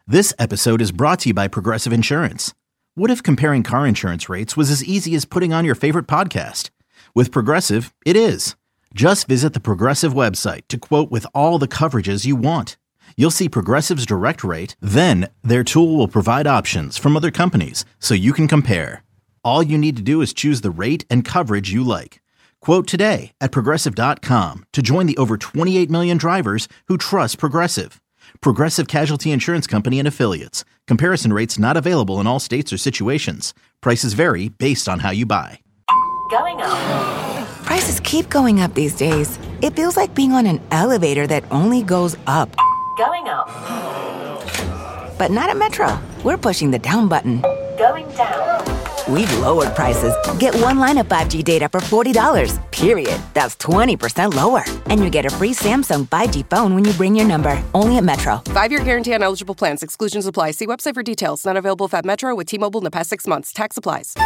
This episode is brought to you by Progressive Insurance. What if comparing car insurance rates was as easy as putting on your favorite podcast? With Progressive, it is. Just visit the Progressive website to quote with all the coverages you want. You'll see Progressive's direct rate, then their tool will provide options from other companies so you can compare. All you need to do is choose the rate and coverage you like. Quote today at Progressive.com to join the over 28 million drivers who trust Progressive. Progressive Casualty Insurance Company and Affiliates. Comparison rates not available in all states or situations. Prices vary based on how you buy. Going up. Prices keep going up these days. It feels like being on an elevator that only goes up. Going up. But not at Metro. We're pushing the down button. Going down. We've lowered prices. Get one line of 5G data for $40, period. That's 20% lower. And you get a free Samsung 5G phone when you bring your number. Only at Metro. 5-year guarantee on eligible plans. Exclusions apply. See website for details. Not available at Metro with T-Mobile in the past 6 months. Tax applies.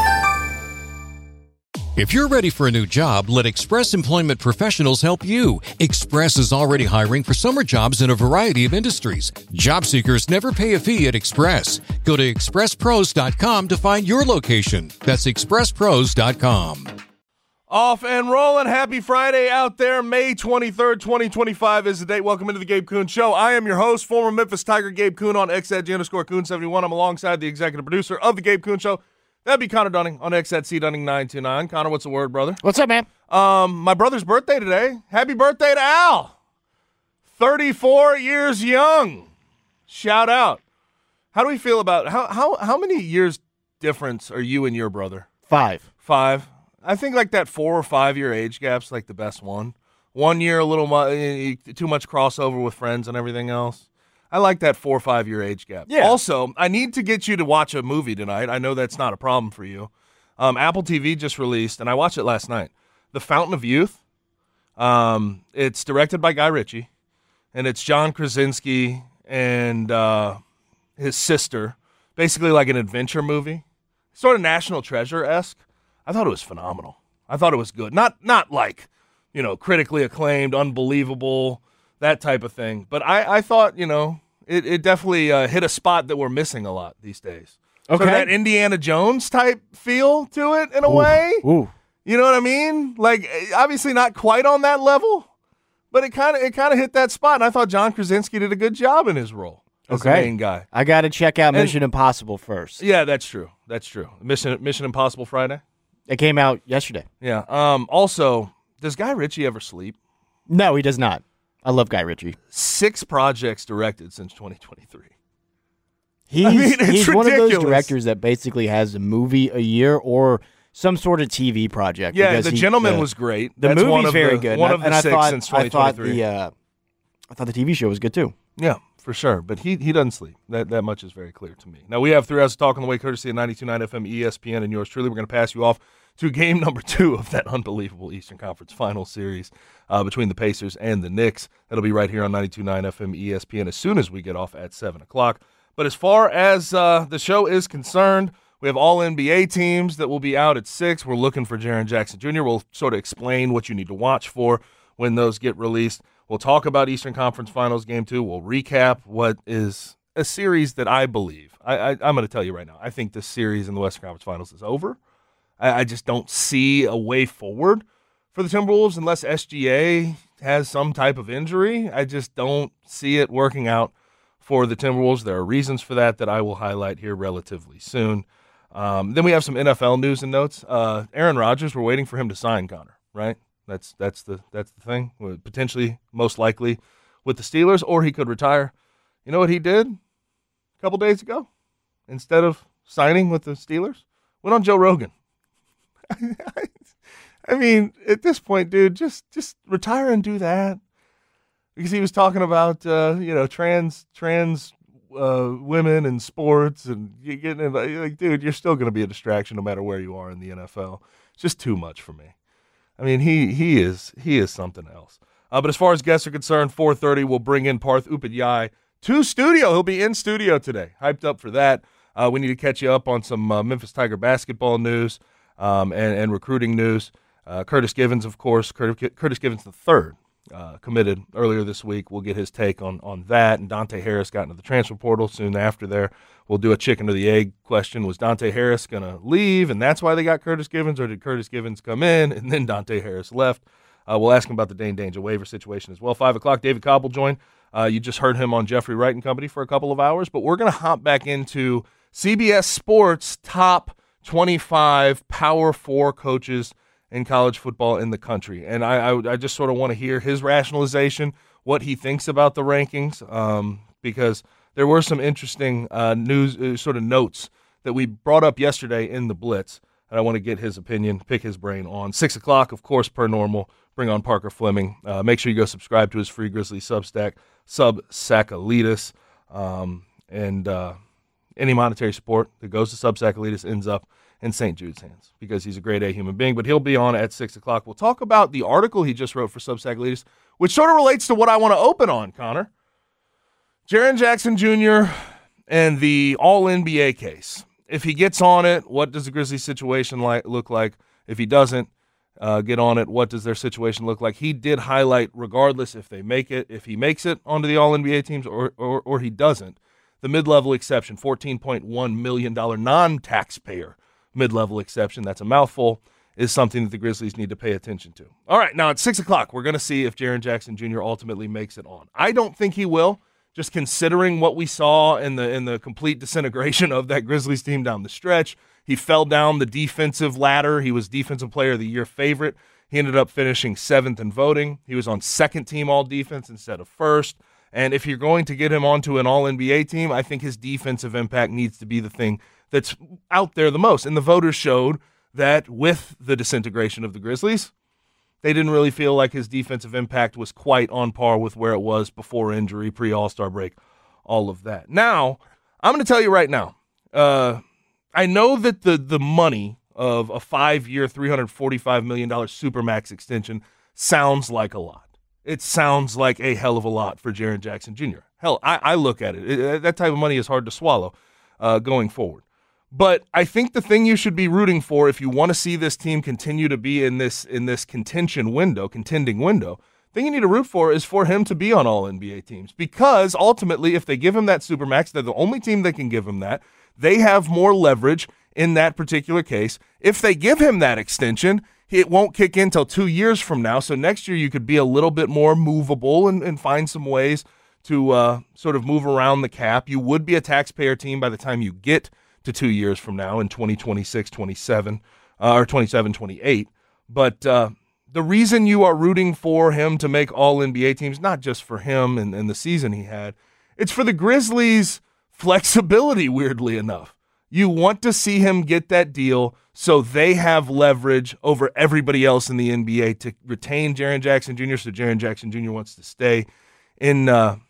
If you're ready for a new job, let Express Employment Professionals help you. Express is already hiring for summer jobs in a variety of industries. Job seekers never pay a fee at Express. Go to expresspros.com to find your location. That's expresspros.com. Off and rolling. Happy Friday out there. May 23rd, 2025 is the date. Welcome into the Gabe Kuhn Show. I am your host, former Memphis Tiger Gabe Kuhn on X@G_Kuhn71. I'm alongside the executive producer of the Gabe Kuhn Show. That'd be Connor Dunning on X@C_Dunning929. Connor, what's the word, brother? What's up, man? My brother's birthday today. Happy birthday to Al. 34 years young. Shout out. How do we feel about how many years difference are you and your brother? 5. 5. I think like that 4 or 5 year age gap's like the best one. 1 year a little too much crossover with friends and everything else. I like that 4 or 5 year age gap. Yeah. Also, I need to get you to watch a movie tonight. I know that's not a problem for you. Apple TV just released, and I watched it last night, The Fountain of Youth. It's directed by Guy Ritchie, and it's John Krasinski and his sister, basically like an adventure movie, sort of National Treasure-esque. I thought it was phenomenal. I thought it was good. Not like, critically acclaimed, unbelievable, that type of thing. But I thought, it definitely hit a spot that we're missing a lot these days. Okay. So that Indiana Jones type feel to it in a way. Ooh. You know what I mean? Like, obviously not quite on that level, but it kind of hit that spot. And I thought John Krasinski did a good job in his role as the main guy. I got to check out Mission Impossible first. Yeah, that's true. Mission Impossible Friday. It came out yesterday. Yeah. Also, does Guy Ritchie ever sleep? No, he does not. I love Guy Ritchie. 6 projects directed since 2023. He's one of ridiculous. those directors that basically has a movie a year or some sort of TV project. Yeah, The Gentleman was great. The That's movie's very good. One of the and 6 since 2023. I thought the TV show was good too. Yeah, for sure. But he doesn't sleep. That much is very clear to me. Now, we have 3 hours of talk on the way, courtesy of 92.9 FM ESPN and yours truly. We're going to pass you off to game number 2 of that unbelievable Eastern Conference Final Series between the Pacers and the Knicks. That'll be right here on 92.9 FM ESPN as soon as we get off at 7 o'clock. But as far as the show is concerned, we have all NBA teams that will be out at 6. We're looking for Jaren Jackson Jr. We'll sort of explain what you need to watch for when those get released. We'll talk about Eastern Conference Finals Game 2. We'll recap what is a series that I believe. I'm going to tell you right now, I think this series in the Western Conference Finals is over. I just don't see a way forward for the Timberwolves unless SGA has some type of injury. I just don't see it working out for the Timberwolves. There are reasons for that I will highlight here relatively soon. Then we have some NFL news and notes. Aaron Rodgers, we're waiting for him to sign, Connor, right? That's the thing. Potentially, most likely, with the Steelers, or he could retire. You know what he did a couple days ago? Instead of signing with the Steelers, went on Joe Rogan. I mean, at this point, dude, just retire and do that. Because he was talking about trans women in sports, and you getting like, dude, you're still going to be a distraction no matter where you are in the NFL. It's just too much for me. I mean, he is something else. But as far as guests are concerned, 4:30 we'll bring in Parth Upadhyay to studio. He'll be in studio today. Hyped up for that. We need to catch you up on some Memphis Tiger basketball news and recruiting news. Curtis Givens, of course, Curtis Givens III committed earlier this week. We'll get his take on that. And Dante Harris got into the transfer portal soon after there. We'll do a chicken or the egg question. Was Dante Harris going to leave, and that's why they got Curtis Givens, or did Curtis Givens come in, and then Dante Harris left? We'll ask him about the Dane Danger waiver situation as well. 5 o'clock, David Cobb will join. You just heard him on Jeffrey Wright and Company for a couple of hours, but we're going to hop back into CBS Sports' top 25 Power 4 coaches in college football in the country. And I just sort of want to hear his rationalization, what he thinks about the rankings, because there were some interesting news sort of notes that we brought up yesterday in the Blitz, and I want to get his opinion, pick his brain on. 6 o'clock, of course, per normal, bring on Parker Fleming. Make sure you go subscribe to his free Grizzly Substack, Subsackalitis, and any monetary support that goes to Subsackalitis ends up in St. Jude's hands because he's a grade A human being. But he'll be on at 6 o'clock. We'll talk about the article he just wrote for Subsackalitis, which sort of relates to what I want to open on, Connor. Jaren Jackson Jr. and the All-NBA case. If he gets on it, what does the Grizzlies situation look like? If he doesn't get on it, what does their situation look like? He did highlight, regardless if they make it, if he makes it onto the All-NBA teams or he doesn't, the mid-level exception, $14.1 million non-taxpayer mid-level exception, that's a mouthful, is something that the Grizzlies need to pay attention to. All right, now at 6 o'clock, we're going to see if Jaren Jackson Jr. ultimately makes it on. I don't think he will, just considering what we saw in the complete disintegration of that Grizzlies team down the stretch. He fell down the defensive ladder. He was Defensive Player of the Year favorite. He ended up finishing 7th in voting. He was on second team all-defense instead of first. And if you're going to get him onto an All-NBA team, I think his defensive impact needs to be the thing that's out there the most. And the voters showed that with the disintegration of the Grizzlies, they didn't really feel like his defensive impact was quite on par with where it was before injury, pre-All-Star break, all of that. Now, I'm going to tell you right now, I know that the money of a 5-year, $345 million Supermax extension sounds like a lot. It sounds like a hell of a lot for Jaren Jackson Jr. Hell, I look at it. That type of money is hard to swallow going forward. But I think the thing you should be rooting for if you want to see this team continue to be in this contending window, the thing you need to root for is for him to be on all NBA teams. Because ultimately, if they give him that Supermax, they're the only team that can give him that. They have more leverage in that particular case. If they give him that extension, it won't kick in until 2 years from now. So next year you could be a little bit more movable and find some ways to sort of move around the cap. You would be a taxpayer team by the time you get to 2 years from now in 2026, 27, or 27, 28. But the reason you are rooting for him to make all NBA teams, not just for him and the season he had, it's for the Grizzlies' flexibility, weirdly enough. You want to see him get that deal so they have leverage over everybody else in the NBA to retain Jaren Jackson Jr. So Jaren Jackson Jr. wants to stay in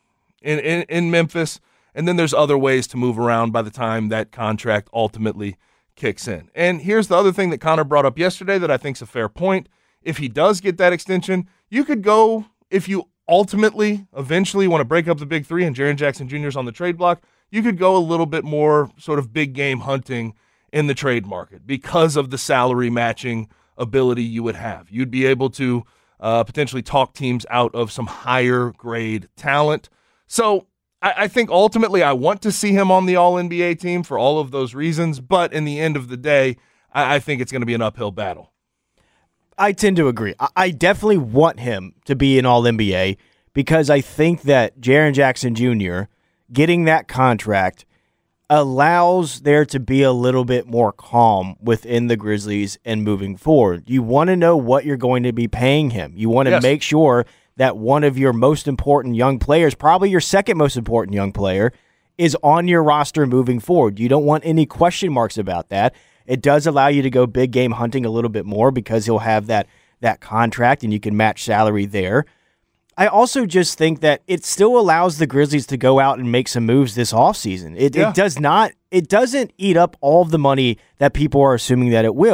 Memphis. And then there's other ways to move around by the time that contract ultimately kicks in. And here's the other thing that Connor brought up yesterday that I think is a fair point. If he does get that extension, you could go, if you eventually want to break up the big three and Jaren Jackson Jr. is on the trade block, you could go a little bit more sort of big game hunting in the trade market because of the salary matching ability you would have. You'd be able to potentially talk teams out of some higher grade talent. So I think ultimately I want to see him on the All-NBA team for all of those reasons, but in the end of the day, I think it's going to be an uphill battle. I tend to agree. I definitely want him to be an All-NBA because I think that Jaren Jackson Jr. getting that contract allows there to be a little bit more calm within the Grizzlies and moving forward. You want to know what you're going to be paying him. You want to make sure that one of your most important young players, probably your second most important young player, is on your roster moving forward. You don't want any question marks about that. It does allow you to go big game hunting a little bit more because he'll have that contract and you can match salary there. I also just think that it still allows the Grizzlies to go out and make some moves this offseason. It doesn't eat up all of the money that people are assuming that it will.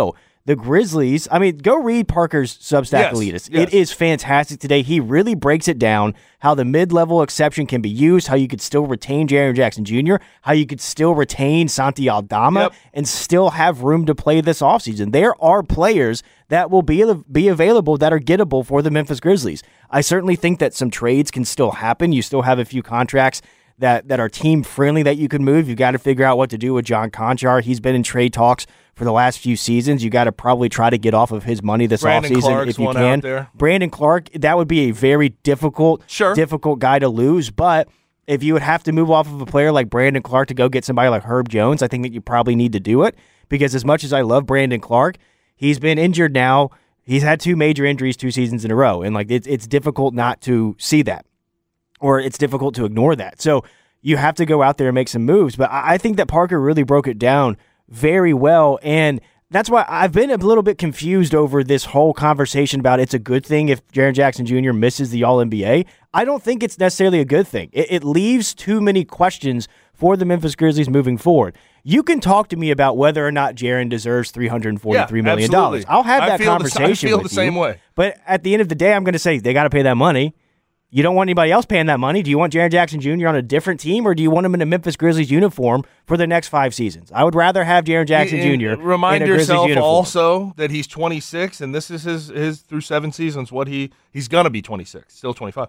the Grizzlies, I mean, go read Parker's Substack Elitist. Yes. It is fantastic today. He really breaks it down, how the mid-level exception can be used, how you could still retain Jaren Jackson Jr., how you could still retain Santi Aldama, and still have room to play this offseason. There are players that will be available that are gettable for the Memphis Grizzlies. I certainly think that some trades can still happen. You still have a few contracts that are team-friendly that you can move. You've got to figure out what to do with John Conchar. He's been in trade talks for the last few seasons. You got to probably try to get off of his money this offseason if you can. Brandon Clark, that would be a very difficult guy to lose, but if you would have to move off of a player like Brandon Clark to go get somebody like Herb Jones, I think that you probably need to do it, because as much as I love Brandon Clark, he's been injured now. He's had 2 major injuries 2 seasons in a row, and like it's difficult not to see that, or it's difficult to ignore that. So you have to go out there and make some moves, but I think that Parker really broke it down very well, and that's why I've been a little bit confused over this whole conversation about it's a good thing if Jaren Jackson Jr. misses the All-NBA. I don't think it's necessarily a good thing. It leaves too many questions for the Memphis Grizzlies moving forward. You can talk to me about whether or not Jaren deserves $343 million. Absolutely. I'll have that conversation with you. I feel the same way. But at the end of the day, I'm going to say they got to pay that money. You don't want anybody else paying that money. Do you want Jaren Jackson Jr. on a different team, or do you want him in a Memphis Grizzlies uniform for the next 5 seasons? I would rather have Jaren Jackson Jr. Remind in a Grizzlies yourself uniform. also that he's 26, and this is his through 7 seasons. He's gonna be 26, still 25.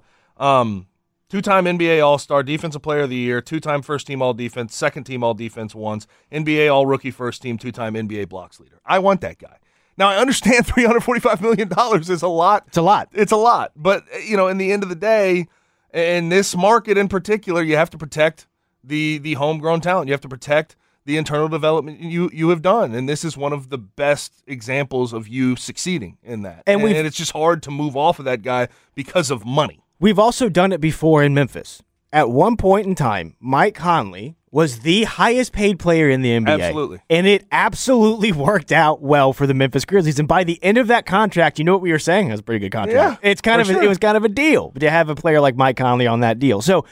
2-time NBA All-Star, Defensive Player of the Year, 2-time First-Team All-Defense, Second-Team All-Defense once, NBA All-Rookie First-Team, 2-time NBA Blocks Leader. I want that guy. Now, I understand $345 million is a lot. It's a lot. It's a lot. But, in the end of the day, in this market in particular, you have to protect the homegrown talent. You have to protect the internal development you have done. And this is one of the best examples of you succeeding in that. And it's just hard to move off of that guy because of money. We've also done it before in Memphis. At one point in time, Mike Conley was the highest paid player in the NBA. Absolutely. And it absolutely worked out well for the Memphis Grizzlies. And by the end of that contract, you know what we were saying? It was a pretty good contract. Yeah, it was kind of a deal to have a player like Mike Conley on that deal. So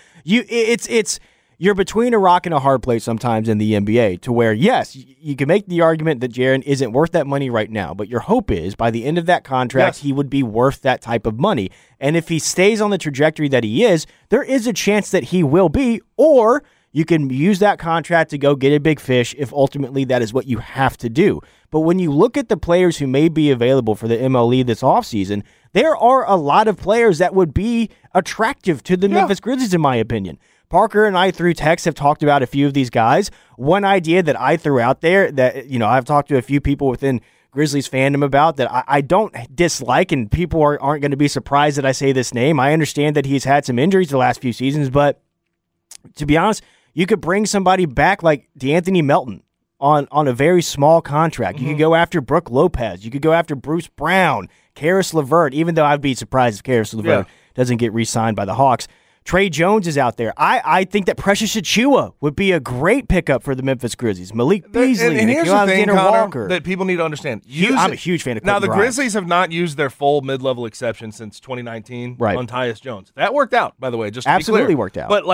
you're between a rock and a hard place sometimes in the NBA, to where, yes, you can make the argument that Jaren isn't worth that money right now, but your hope is by the end of that contract, he would be worth that type of money. And if he stays on the trajectory that he is, there is a chance that he will be, or you can use that contract to go get a big fish if ultimately that is what you have to do. But when you look at the players who may be available for the MLE this offseason, there are a lot of players that would be attractive to the Memphis Grizzlies, in my opinion. Parker and I, through text, have talked about a few of these guys. One idea that I threw out there that, I've talked to a few people within Grizzlies fandom about that I don't dislike, and people aren't going to be surprised that I say this name. I understand that he's had some injuries the last few seasons, but to be honest, you could bring somebody back like DeAnthony Melton on a very small contract. You could go after Brook Lopez. You could go after Bruce Brown, Karis LeVert, even though I'd be surprised if Karis LeVert doesn't get re-signed by the Hawks. Trey Jones is out there. I think that Precious Achiuwa would be a great pickup for the Memphis Grizzlies. Malik Beasley, and here's the thing, Connor, Walker, that people need to understand. I'm a huge fan of Now, Quentin the Grimes. Grizzlies have not used their full mid-level exception since 2019 on Tyus Jones. That worked out, by the way, just to absolutely be clear. Worked out. But,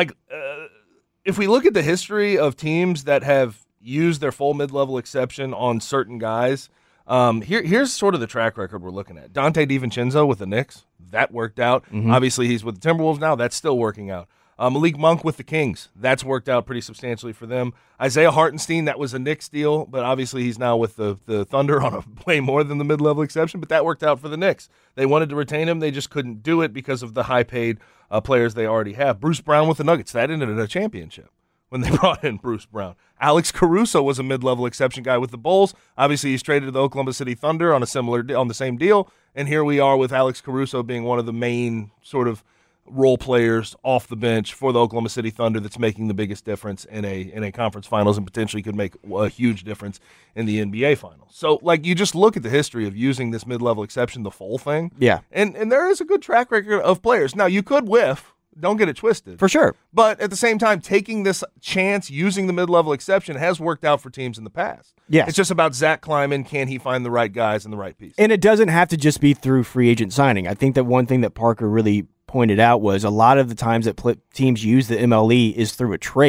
if we look at the history of teams that have used their full mid-level exception on certain guys, here's sort of the track record we're looking at. Dante DiVincenzo with the Knicks, that worked out. Obviously, he's with the Timberwolves now. That's still working out. Malik Monk with the Kings, that's worked out pretty substantially for them. Isaiah Hartenstein, that was a Knicks deal, but obviously he's now with the Thunder on a way more than the mid-level exception, but that worked out for the Knicks. They wanted to retain him. They just couldn't do it because of the high-paid players they already have. Bruce Brown with the Nuggets, that ended in a championship when they brought in Bruce Brown. Alex Caruso was a mid-level exception guy with the Bulls. Obviously, he's traded to the Oklahoma City Thunder on the same deal, and here we are with Alex Caruso being one of the main sort of role players off the bench for the Oklahoma City Thunder that's making the biggest difference in a conference finals and potentially could make a huge difference in the NBA finals. So, you just look at the history of using this mid-level exception, the full thing. Yeah. And there is a good track record of players. Now, you could whiff. Don't get it twisted. For sure. But at the same time, taking this chance using the mid-level exception has worked out for teams in the past. Yes. It's just about Zach Kleiman. Can he find the right guys and the right pieces? And it doesn't have to just be through free agent signing. I think that one thing that Parker really pointed out was a lot of the times that teams use the MLE is through a trade.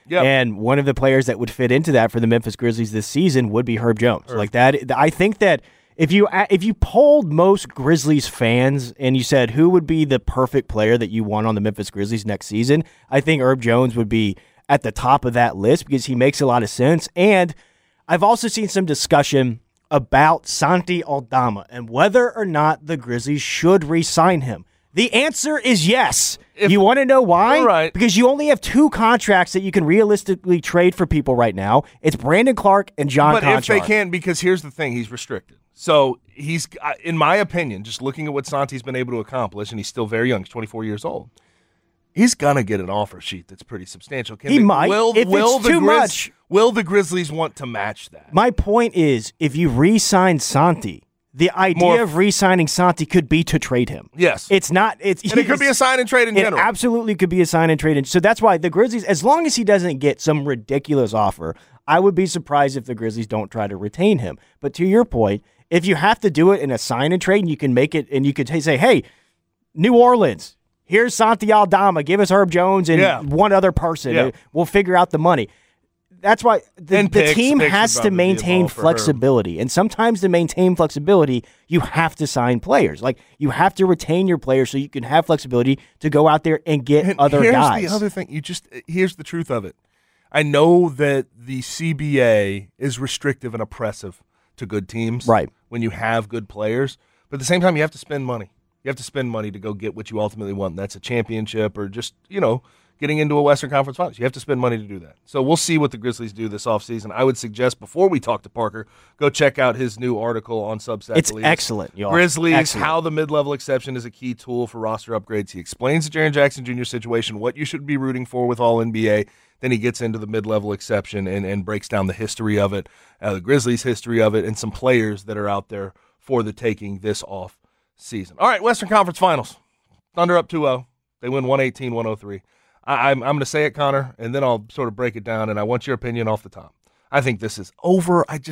Yep. And one of the players that would fit into that for the Memphis Grizzlies this season would be Herb Jones. Like that, I think that if you polled most Grizzlies fans and you said who would be the perfect player that you want on the Memphis Grizzlies next season, I think Herb Jones would be at the top of that list because he makes a lot of sense. And I've also seen some discussion about Santi Aldama and whether or not the Grizzlies should re-sign him. The answer is yes. You want to know why? Right. Because you only have 2 contracts that you can realistically trade for people right now. It's Brandon Clark and John Conchar. But if they can't, because here's the thing, he's restricted. So he's, in my opinion, just looking at what Santi's been able to accomplish, and he's still very young, he's 24 years old, he's going to get an offer sheet that's pretty substantial. Might. If it's too much. Will the Grizzlies want to match that? My point is, if you re-sign Santi, the idea of re-signing Santi could be to trade him. Yes. It's not. And it could be a sign and trade in general. It absolutely could be a sign and trade. So that's why the Grizzlies, as long as he doesn't get some ridiculous offer, I would be surprised if the Grizzlies don't try to retain him. But to your point, if you have to do it in a sign and trade, and you can make it, and you could say, hey, New Orleans, here's Santi Aldama, give us Herb Jones and one other person. Yeah. We'll figure out the money. That's why the team picks has would to probably be maintain involved for flexibility. And sometimes to maintain flexibility, you have to sign players. Like, you have to retain your players so you can have flexibility to go out there and get other guys. Here's the other thing. Here's the truth of it. I know that the CBA is restrictive and oppressive to good teams. Right. When you have good players. But at the same time, you have to spend money. You have to spend money to go get what you ultimately want. That's a championship or just, getting into a Western Conference Finals. You have to spend money to do that. So we'll see what the Grizzlies do this offseason. I would suggest before we talk to Parker, go check out his new article on Substack. It's excellent, y'all. Grizzlies, excellent. How the mid-level exception is a key tool for roster upgrades. He explains the Jaren Jackson Jr. situation, what you should be rooting for with All-NBA. Then he gets into the mid-level exception and breaks down the history of it, the Grizzlies' history of it, and some players that are out there for the taking this off season. All right, Western Conference Finals. Thunder up 2-0. They win 118-103. I'm going to say it, Connor, and then I'll sort of break it down, and I want your opinion off the top. I think this is over. I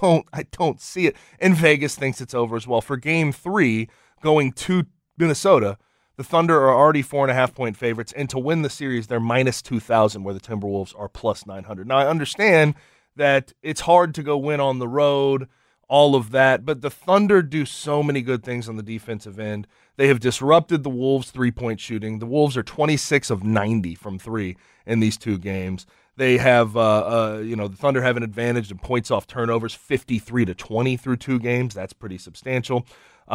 don't see it. And Vegas thinks it's over as well. For Game 3, going to Minnesota, the Thunder are already 4.5-point favorites, and to win the series, they're minus 2,000, where the Timberwolves are plus 900. Now, I understand that it's hard to go win on the road, all of that, but the Thunder do so many good things on the defensive end. They have disrupted the Wolves' three-point shooting. The Wolves are 26 of 90 from three in these 2 games. They have, the Thunder have an advantage in points off turnovers, 53-20 through 2 games. That's pretty substantial.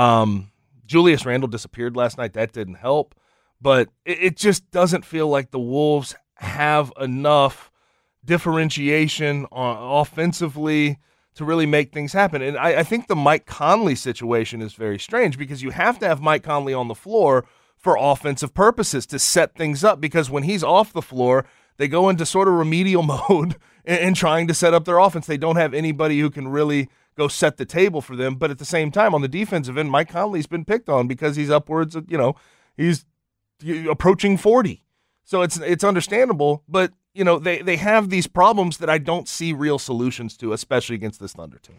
Julius Randle disappeared last night. That didn't help. But it just doesn't feel like the Wolves have enough differentiation offensively to really make things happen. And I think the Mike Conley situation is very strange because you have to have Mike Conley on the floor for offensive purposes to set things up, because when he's off the floor, they go into sort of remedial mode and trying to set up their offense. They don't have anybody who can really go set the table for them. But at the same time, on the defensive end, Mike Conley's been picked on because he's upwards of, he's approaching 40. So it's understandable, but they have these problems that I don't see real solutions to, especially against this Thunder team.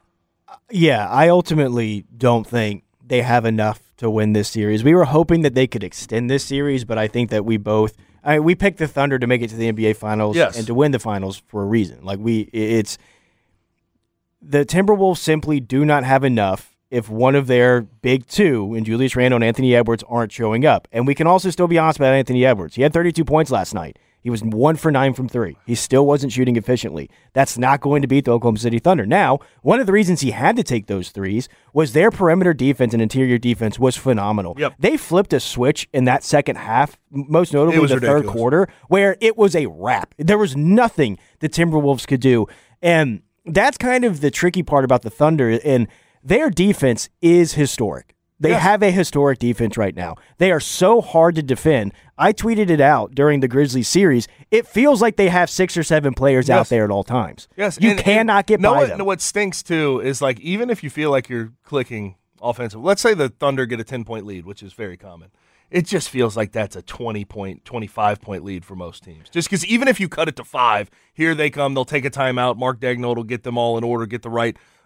Yeah, I ultimately don't think they have enough to win this series. We were hoping that they could extend this series, but I think that we picked the Thunder to make it to the NBA Finals and to win the Finals for a reason. The Timberwolves simply do not have enough if one of their big 2, in Julius Randle and Anthony Edwards, aren't showing up. And we can also still be honest about Anthony Edwards. He had 32 points last night. He was 1 for 9 from 3. He still wasn't shooting efficiently. That's not going to beat the Oklahoma City Thunder. Now, one of the reasons he had to take those threes was their perimeter defense and interior defense was phenomenal. Yep. They flipped a switch in that second half, most notably the ridiculous. third quarter, where it was a wrap. There was nothing the Timberwolves could do. And that's kind of the tricky part about the Thunder, and their defense is historic. They have a historic defense right now. They are so hard to defend. I tweeted it out during the Grizzlies series. It feels like they have 6 or 7 players out there at all times. Yes, you cannot get by them. What stinks, too, is even if you feel like you're clicking offensive, let's say the Thunder get a 10-point lead, which is very common. It just feels like that's a 20-point, 25-point lead for most teams. Just because even if you cut it to 5, here they come, they'll take a timeout, Mark Daigneault will get them all in order, get the right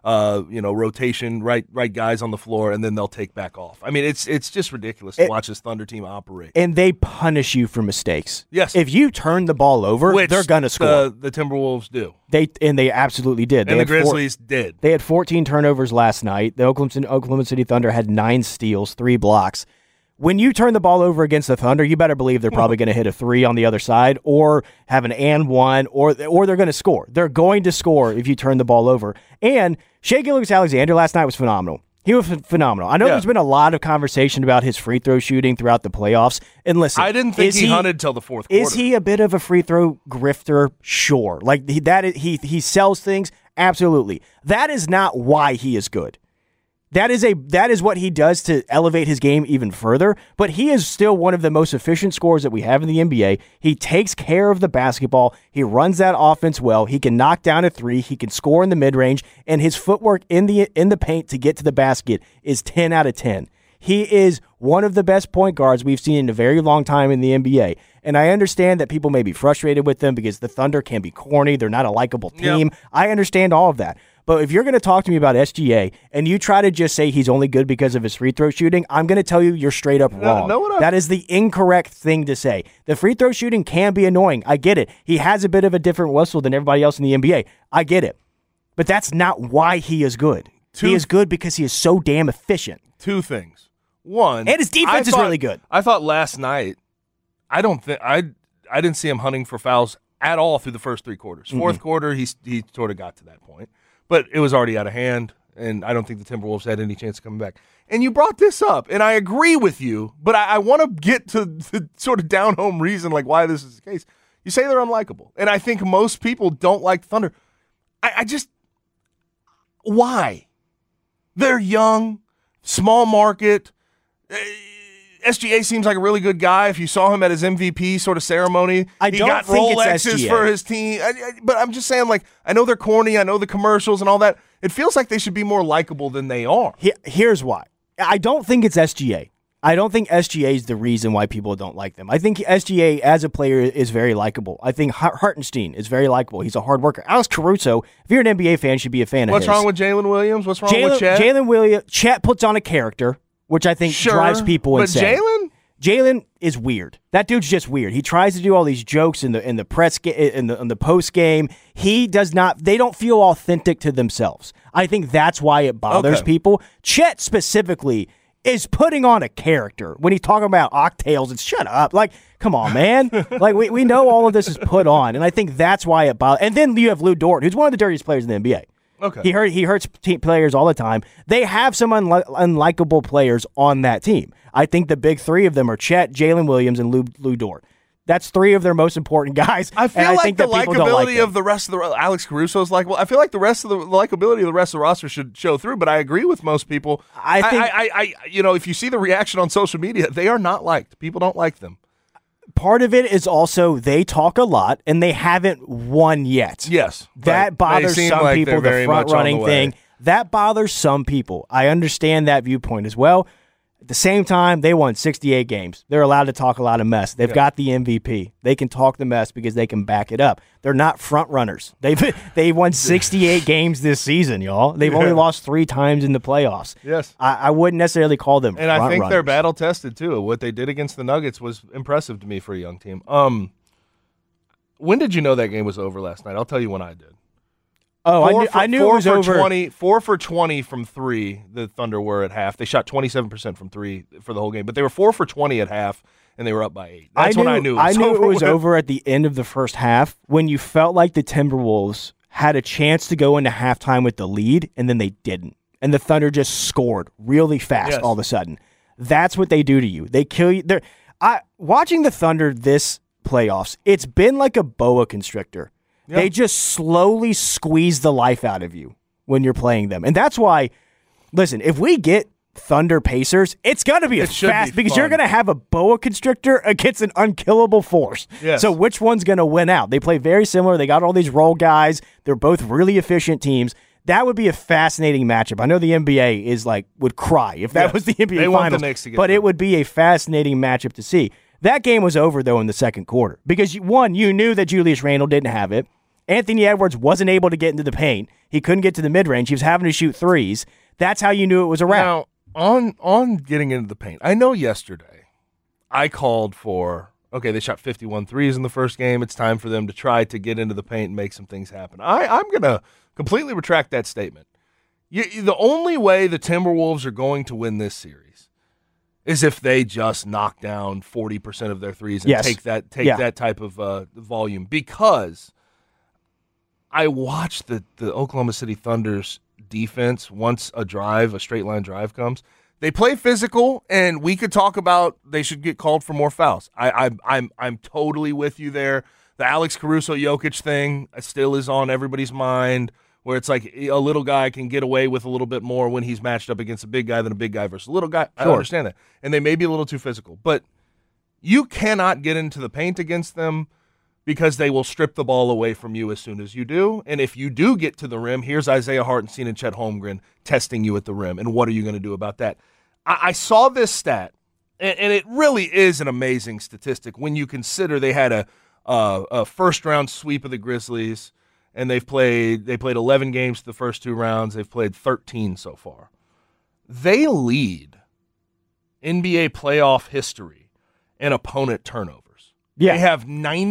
rotation, right guys on the floor, and then they'll take back off. I mean, it's just ridiculous to watch this Thunder team operate. And they punish you for mistakes. Yes. If you turn the ball over, Which they're going to score. The Timberwolves do. They absolutely did. And the Grizzlies did. They had 14 turnovers last night. The Oklahoma City Thunder had 9 steals, 3 blocks. When you turn the ball over against the Thunder, you better believe they're probably going to hit a 3 on the other side or have an and one, or they're going to score. They're going to score if you turn the ball over. And Shai Gilgeous-Alexander last night was phenomenal. He was phenomenal. I know there's been a lot of conversation about his free throw shooting throughout the playoffs. And listen, I didn't think he hunted till the fourth quarter. Is he a bit of a free throw grifter? Sure. Like he sells things? Absolutely. That is not why he is good. That is what he does to elevate his game even further, but he is still one of the most efficient scorers that we have in the NBA. He takes care of the basketball. He runs that offense well. He can knock down a 3. He can score in the mid-range, and his footwork in the paint to get to the basket is 10 out of 10. He is one of the best point guards we've seen in a very long time in the NBA. And I understand that people may be frustrated with them because the Thunder can be corny. They're not a likable team. Yep. I understand all of that. But if you're going to talk to me about SGA and you try to just say he's only good because of his free throw shooting, I'm going to tell you you're straight up wrong. That is the incorrect thing to say. The free throw shooting can be annoying. I get it. He has a bit of a different whistle than everybody else in the NBA. I get it. But that's not why he is good. He is good because he is so damn efficient. 2 things. One, and his defense is really good. I thought last night, I didn't see him hunting for fouls at all through the first 3 quarters. Fourth quarter, he sort of got to that point. But it was already out of hand, and I don't think the Timberwolves had any chance of coming back. And you brought this up, and I agree with you, but I want to get to the sort of down-home reason like why this is the case. You say they're unlikable, and I think most people don't like Thunder. Why? They're young, small market. SGA seems like a really good guy. If you saw him at his MVP sort of ceremony, he got Rolexes for his team. But I'm just saying, like, I know they're corny. I know the commercials and all that. It feels like they should be more likable than they are. Here's why. I don't think it's SGA. I don't think SGA is the reason why people don't like them. I think SGA as a player is very likable. I think Hartenstein is very likable. He's a hard worker. Alex Caruso, if you're an NBA fan, should be a fan of his. What's wrong with Jalen Williams? What's wrong with Chet? Jalen Williams, Chet puts on a character, which I think drives people insane. But Jalen is weird. That dude's just weird. He tries to do all these jokes in the press in the post game. He does not. They don't feel authentic to themselves. I think that's why it bothers people. Chet specifically is putting on a character when he's talking about octales and shut up. Like, come on, man. Like we know all of this is put on, and I think that's why it bothers. And then you have Lou Dort, who's one of the dirtiest players in the NBA. Okay. He hurts players all the time. They have some unlikable players on that team. I think the big 3 of them are Chet, Jalen Williams, and Lou Dort. That's 3 of their most important guys. I feel like the likability of the rest of the Alex Caruso is likable. I feel like the rest of the likability of the rest of the roster should show through. But I agree with most people. I think if you see the reaction on social media, they are not liked. People don't like them. Part of it is also they talk a lot and they haven't won yet. Yes, that bothers some people. The front running thing that bothers some people. I understand that viewpoint as well. At the same time, they won 68 games. They're allowed to talk a lot of mess. They've got the MVP. They can talk the mess because they can back it up. They're not front runners. They won 68 games this season, y'all. They've only lost 3 times in the playoffs. Yes, I wouldn't necessarily call them. And I think they're battle tested too. What they did against the Nuggets was impressive to me for a young team. When did you know that game was over last night? I'll tell you when I did. Oh, I knew it was over. 4 for 20 from 3, the Thunder were at half. They shot 27% from 3 for the whole game, but they were 4 for 20 at half, and they were up by 8. That's when I knew it was over at the end of the first half, when you felt like the Timberwolves had a chance to go into halftime with the lead, and then they didn't. And the Thunder just scored really fast all of a sudden. That's what they do to you. They kill you. Watching the Thunder this playoffs, it's been like a boa constrictor. Yeah. They just slowly squeeze the life out of you when you're playing them. And that's why, listen, if we get Thunder Pacers, it's going to be fast because you're going to have a boa constrictor against an unkillable force. Yes. So which one's going to win out? They play very similar. They got all these role guys. They're both really efficient teams. That would be a fascinating matchup. I know the NBA would cry if that was the NBA Finals, want the Knicks to get but it would be a fascinating matchup to see. That game was over, though, in the second quarter because, one, you knew that Julius Randle didn't have it. Anthony Edwards wasn't able to get into the paint. He couldn't get to the mid-range. He was having to shoot threes. That's how you knew it was a wrap. Now, on getting into the paint, I know yesterday I called for, okay, they shot 51 threes in the first game. It's time for them to try to get into the paint and make some things happen. I'm going to completely retract that statement. The only way the Timberwolves are going to win this series is if they just knock down 40% of their threes and take that type of volume. Because I watched the Oklahoma City Thunder's defense once a straight line drive comes. They play physical, and we could talk about they should get called for more fouls. I'm totally with you there. The Alex Caruso-Jokic thing still is on everybody's mind, where it's like a little guy can get away with a little bit more when he's matched up against a big guy than a big guy versus a little guy. Sure. I understand that. And they may be a little too physical. But you cannot get into the paint against them because they will strip the ball away from you as soon as you do. And if you do get to the rim, here's Isaiah Hartenstein and Chet Holmgren testing you at the rim. And what are you going to do about that? I saw this stat, and it really is an amazing statistic when you consider they had a first-round sweep of the Grizzlies, and they played 11 games the first 2 rounds. They've played 13 so far. They lead NBA playoff history in opponent turnovers. Yeah. They have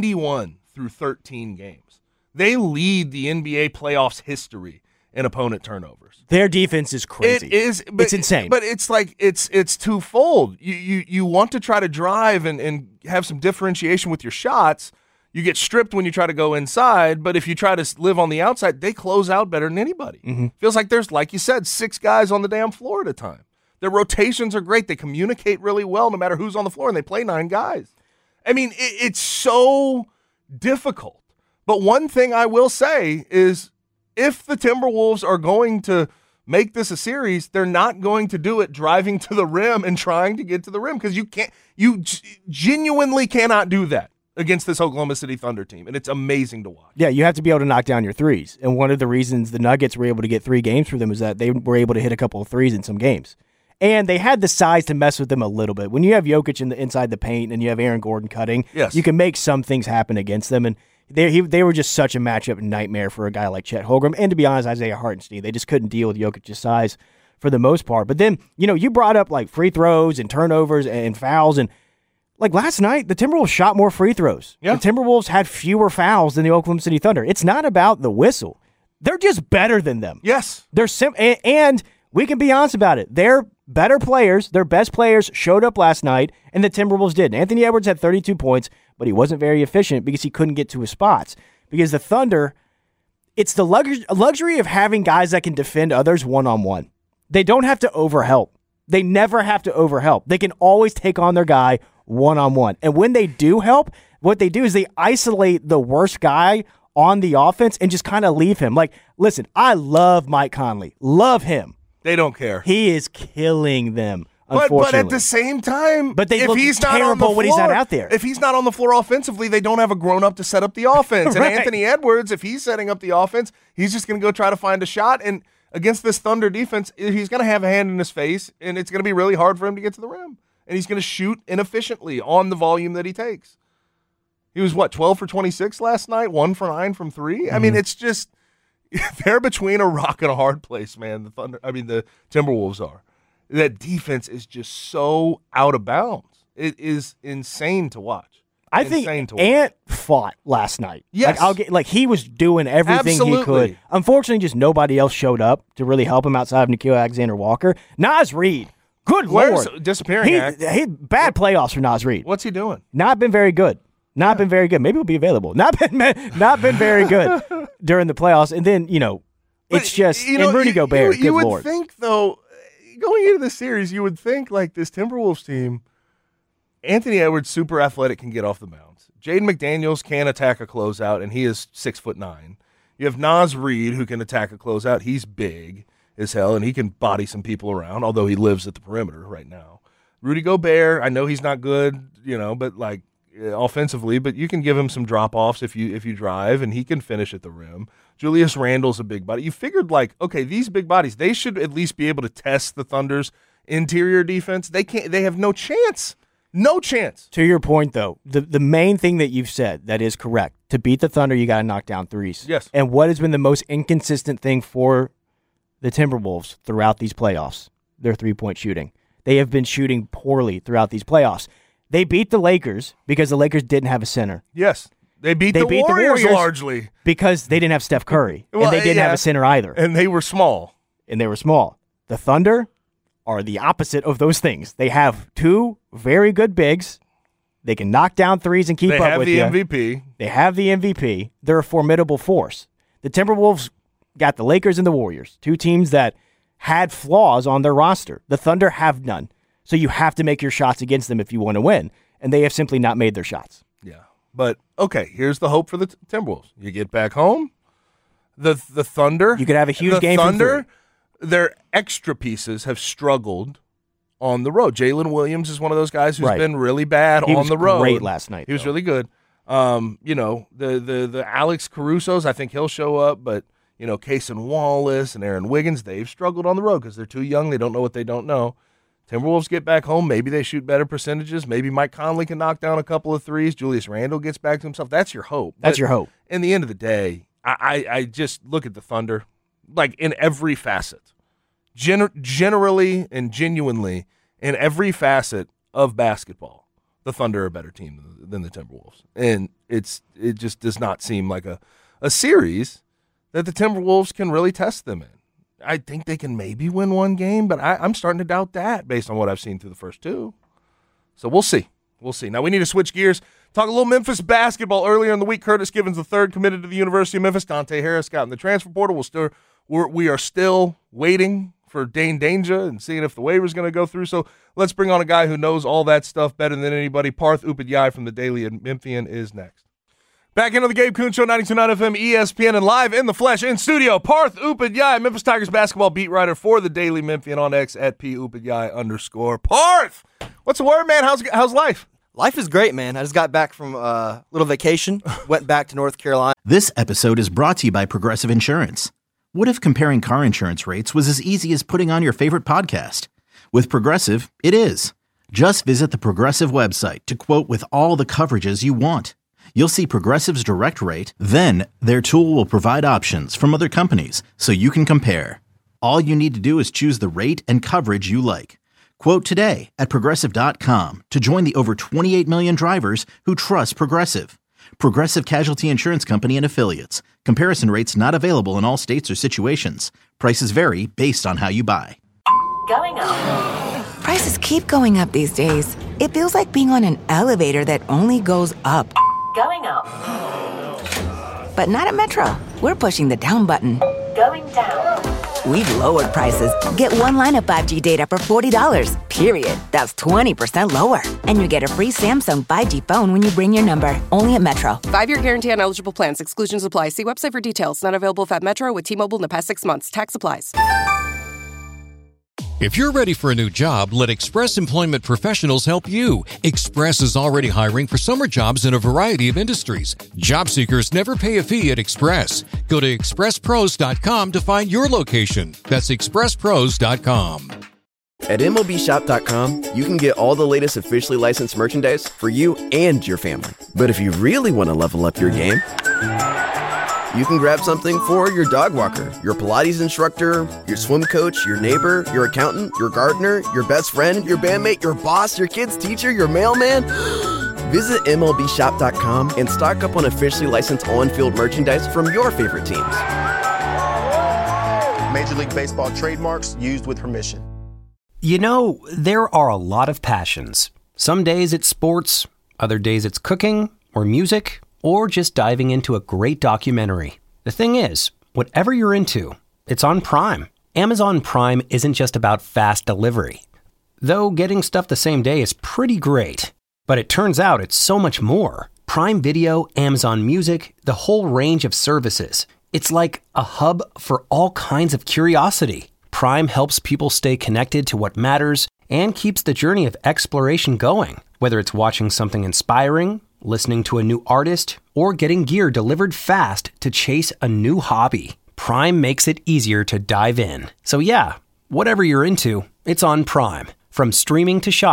91 through 13 games. They lead the NBA playoffs history in opponent turnovers. Their defense is crazy. It is. It's insane. But it's like it's twofold. You want to try to drive and have some differentiation with your shots. You get stripped when you try to go inside, but if you try to live on the outside, they close out better than anybody. Mm-hmm. Feels like there's, like you said, 6 guys on the damn floor at a time. Their rotations are great. They communicate really well no matter who's on the floor, and they play 9 guys. I mean, it's so difficult. But one thing I will say is if the Timberwolves are going to make this a series, they're not going to do it driving to the rim and trying to get to the rim because you genuinely cannot do that against this Oklahoma City Thunder team, and it's amazing to watch. Yeah, you have to be able to knock down your threes. And one of the reasons the Nuggets were able to get 3 games for them is that they were able to hit a couple of threes in some games. And they had the size to mess with them a little bit. When you have Jokic inside the paint and you have Aaron Gordon cutting, yes, you can make some things happen against them. And they were just such a matchup nightmare for a guy like Chet Holmgren. And to be honest, Isaiah Hartenstein. They just couldn't deal with Jokic's size for the most part. But then, you brought up like free throws and turnovers and fouls. And like last night, the Timberwolves shot more free throws. Yeah. The Timberwolves had fewer fouls than the Oklahoma City Thunder. It's not about the whistle. They're just better than them. Yes. And we can be honest about it. They're better players, their best players showed up last night, and the Timberwolves did. Anthony Edwards had 32 points, but he wasn't very efficient because he couldn't get to his spots. Because the Thunder, it's the luxury of having guys that can defend others one-on-one. They don't have to overhelp. They never have to overhelp. They can always take on their guy one-on-one. And when they do help, what they do is they isolate the worst guy on the offense and just kind of leave him. Like, listen, I love Mike Conley. Love him. They don't care. He is killing them, unfortunately. But at the same time, if he's terrible when he's not out there. If he's not on the floor offensively, they don't have a grown-up to set up the offense. Right. And Anthony Edwards, if he's setting up the offense, he's just going to go try to find a shot. And against this Thunder defense, he's going to have a hand in his face, and it's going to be really hard for him to get to the rim. And he's going to shoot inefficiently on the volume that he takes. He was, 12 for 26 last night, 1 for 9 from 3? Mm-hmm. I mean, it's just... they're between a rock and a hard place, man. The Timberwolves are. That defense is just so out of bounds. It is insane to watch. I think Ant fought last night. Yes. He was doing everything he could. Unfortunately, just nobody else showed up to really help him outside of Nickeil Alexander-Walker. Naz Reid, good Where's Lord. Disappearing act? Bad playoffs for Naz Reid. What's he doing? Not been very good. Not been very good. Maybe he'll be available. Not been very good during the playoffs. And then, it's just and Rudy Gobert. You would Lord. think, though, going into this series, you would think like this Timberwolves team, Anthony Edwards, super athletic, can get off the bounce. Jaden McDaniels can attack a closeout, and he is 6'9". You have Naz Reid, who can attack a closeout. He's big as hell, and he can body some people around, although he lives at the perimeter right now. Rudy Gobert, I know he's not good, but like, offensively, but you can give him some drop-offs if you drive, and he can finish at the rim. Julius Randle's a big body. You figured, like, okay, these big bodies, they should at least be able to test the Thunder's interior defense. They can't. They have no chance No chance. To your point, though, the main thing that you've said that is correct. To beat the Thunder, you got to knock down threes. Yes. And what has been the most inconsistent thing for the Timberwolves throughout these playoffs? Their three-point shooting. They have been shooting poorly throughout these playoffs. They beat the Lakers because the Lakers didn't have a center. Yes. They beat the Warriors largely. Because they didn't have Steph Curry. Well, and they didn't have a center either. And they were small. The Thunder are the opposite of those things. They have two very good bigs. They can knock down threes and keep up with you. They have the MVP. They have the MVP. They're a formidable force. The Timberwolves got the Lakers and the Warriors, two teams that had flaws on their roster. The Thunder have none. So you have to make your shots against them if you want to win. And they have simply not made their shots. Yeah. But, okay, here's the hope for the Timberwolves. You get back home, the Thunder. You could have a huge game from Thunder, their extra pieces have struggled on the road. Jalen Williams is one of those guys who's been really bad on the road. He was great last night. He was really good. The Alex Caruso's, I think he'll show up, but, Cason Wallace and Aaron Wiggins, they've struggled on the road because they're too young. They don't know what they don't know. Timberwolves get back home. Maybe they shoot better percentages. Maybe Mike Conley can knock down a couple of threes. Julius Randle gets back to himself. That's your hope. That's your hope. In the end of the day, I just look at the Thunder, like in every facet. Generally and genuinely, in every facet of basketball, the Thunder are a better team than the Timberwolves. And it just does not seem like a series that the Timberwolves can really test them in. I think they can maybe win one game, but I'm starting to doubt that based on what I've seen through the first two. So we'll see. We'll see. Now we need to switch gears. Talk a little Memphis basketball. Earlier in the week, Curtis Givens III committed to the University of Memphis. Dante Harris got in the transfer portal. We are still waiting for Dane Danger and seeing if the waiver is going to go through. So let's bring on a guy who knows all that stuff better than anybody. Parth Upadhyay from the Daily Memphian is next. Back into the Gabe Kuhn Show, 92.9 FM, ESPN, and live in the flesh in studio. Parth Upadhyay, Memphis Tigers basketball beat writer for the Daily Memphian on X at @PUpadhyay_. Parth, what's the word, man? How's life? Life is great, man. I just got back from a little vacation, went back to North Carolina. This episode is brought to you by Progressive Insurance. What if comparing car insurance rates was as easy as putting on your favorite podcast? With Progressive, it is. Just visit the Progressive website to quote with all the coverages you want. You'll see Progressive's direct rate, then their tool will provide options from other companies so you can compare. All you need to do is choose the rate and coverage you like. Quote today at Progressive.com to join the over 28 million drivers who trust Progressive. Progressive Casualty Insurance Company and Affiliates. Comparison rates not available in all states or situations. Prices vary based on how you buy. Going up. Prices keep going up these days. It feels like being on an elevator that only goes up. Going up. But not at Metro. We're pushing the down button. Going down. We've lowered prices. Get one line of 5G data for $40, period. That's 20% lower. And you get a free Samsung 5G phone when you bring your number. Only at Metro. 5-year guarantee on eligible plans. Exclusions apply. See website for details. Not available at Metro with T-Mobile in the past 6 months. Tax applies. If you're ready for a new job, let Express Employment Professionals help you. Express is already hiring for summer jobs in a variety of industries. Job seekers never pay a fee at Express. Go to expresspros.com to find your location. That's expresspros.com. At MLBshop.com, you can get all the latest officially licensed merchandise for you and your family. But if you really want to level up your game, you can grab something for your dog walker, your Pilates instructor, your swim coach, your neighbor, your accountant, your gardener, your best friend, your bandmate, your boss, your kid's teacher, your mailman. Visit MLBshop.com and stock up on officially licensed on-field merchandise from your favorite teams. Major League Baseball trademarks used with permission. You know, there are a lot of passions. Some days it's sports, other days it's cooking or music, or just diving into a great documentary. The thing is, whatever you're into, it's on Prime. Amazon Prime isn't just about fast delivery. Though getting stuff the same day is pretty great. But it turns out it's so much more. Prime Video, Amazon Music, the whole range of services. It's like a hub for all kinds of curiosity. Prime helps people stay connected to what matters and keeps the journey of exploration going. Whether it's watching something inspiring, listening to a new artist, or getting gear delivered fast to chase a new hobby, Prime makes it easier to dive in. So yeah, whatever you're into, it's on Prime. From streaming to shopping,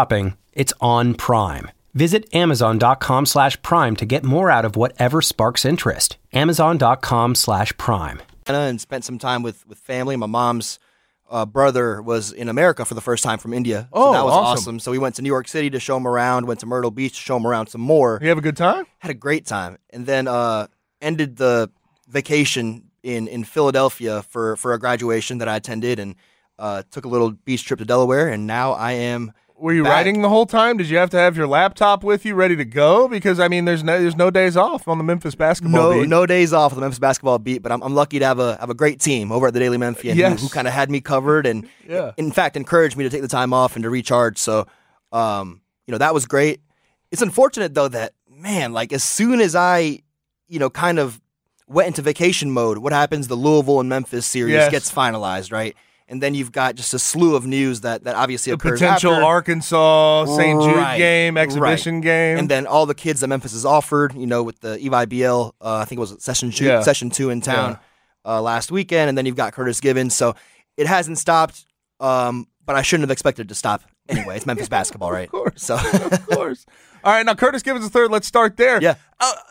It's on Prime. Visit Amazon.com/Prime to get more out of whatever sparks interest. Amazon.com/Prime. And spent some time with family. My mom's brother was in America for the first time from India. So that was awesome. So we went to New York City to show him around, went to Myrtle Beach to show him around some more. You have a good time? Had a great time. And then ended the vacation in Philadelphia for a graduation that I attended, and took a little beach trip to Delaware, and now I am Were you back. writing the whole time? Did you have to have your laptop with you ready to go? Because, I mean, there's no days off on the Memphis basketball beat. No days off of the Memphis basketball beat, but I'm lucky to have a great team over at the Daily Memphian who kind of had me covered and, in fact, encouraged me to take the time off and to recharge. So, that was great. It's unfortunate, though, that, man, like as soon as I, kind of went into vacation mode, what happens? The Louisville and Memphis series gets finalized, right? And then you've got just a slew of news that obviously occurs potential after. Arkansas, St. Jude game, exhibition game. And then all the kids that Memphis has offered, with the EYBL, I think it was session 2 in town last weekend. And then you've got Curtis Givens. So it hasn't stopped, but I shouldn't have expected it to stop anyway. It's Memphis basketball, right? Of course. So. Of course. All right, now Curtis Givens III, let's start there. Yeah.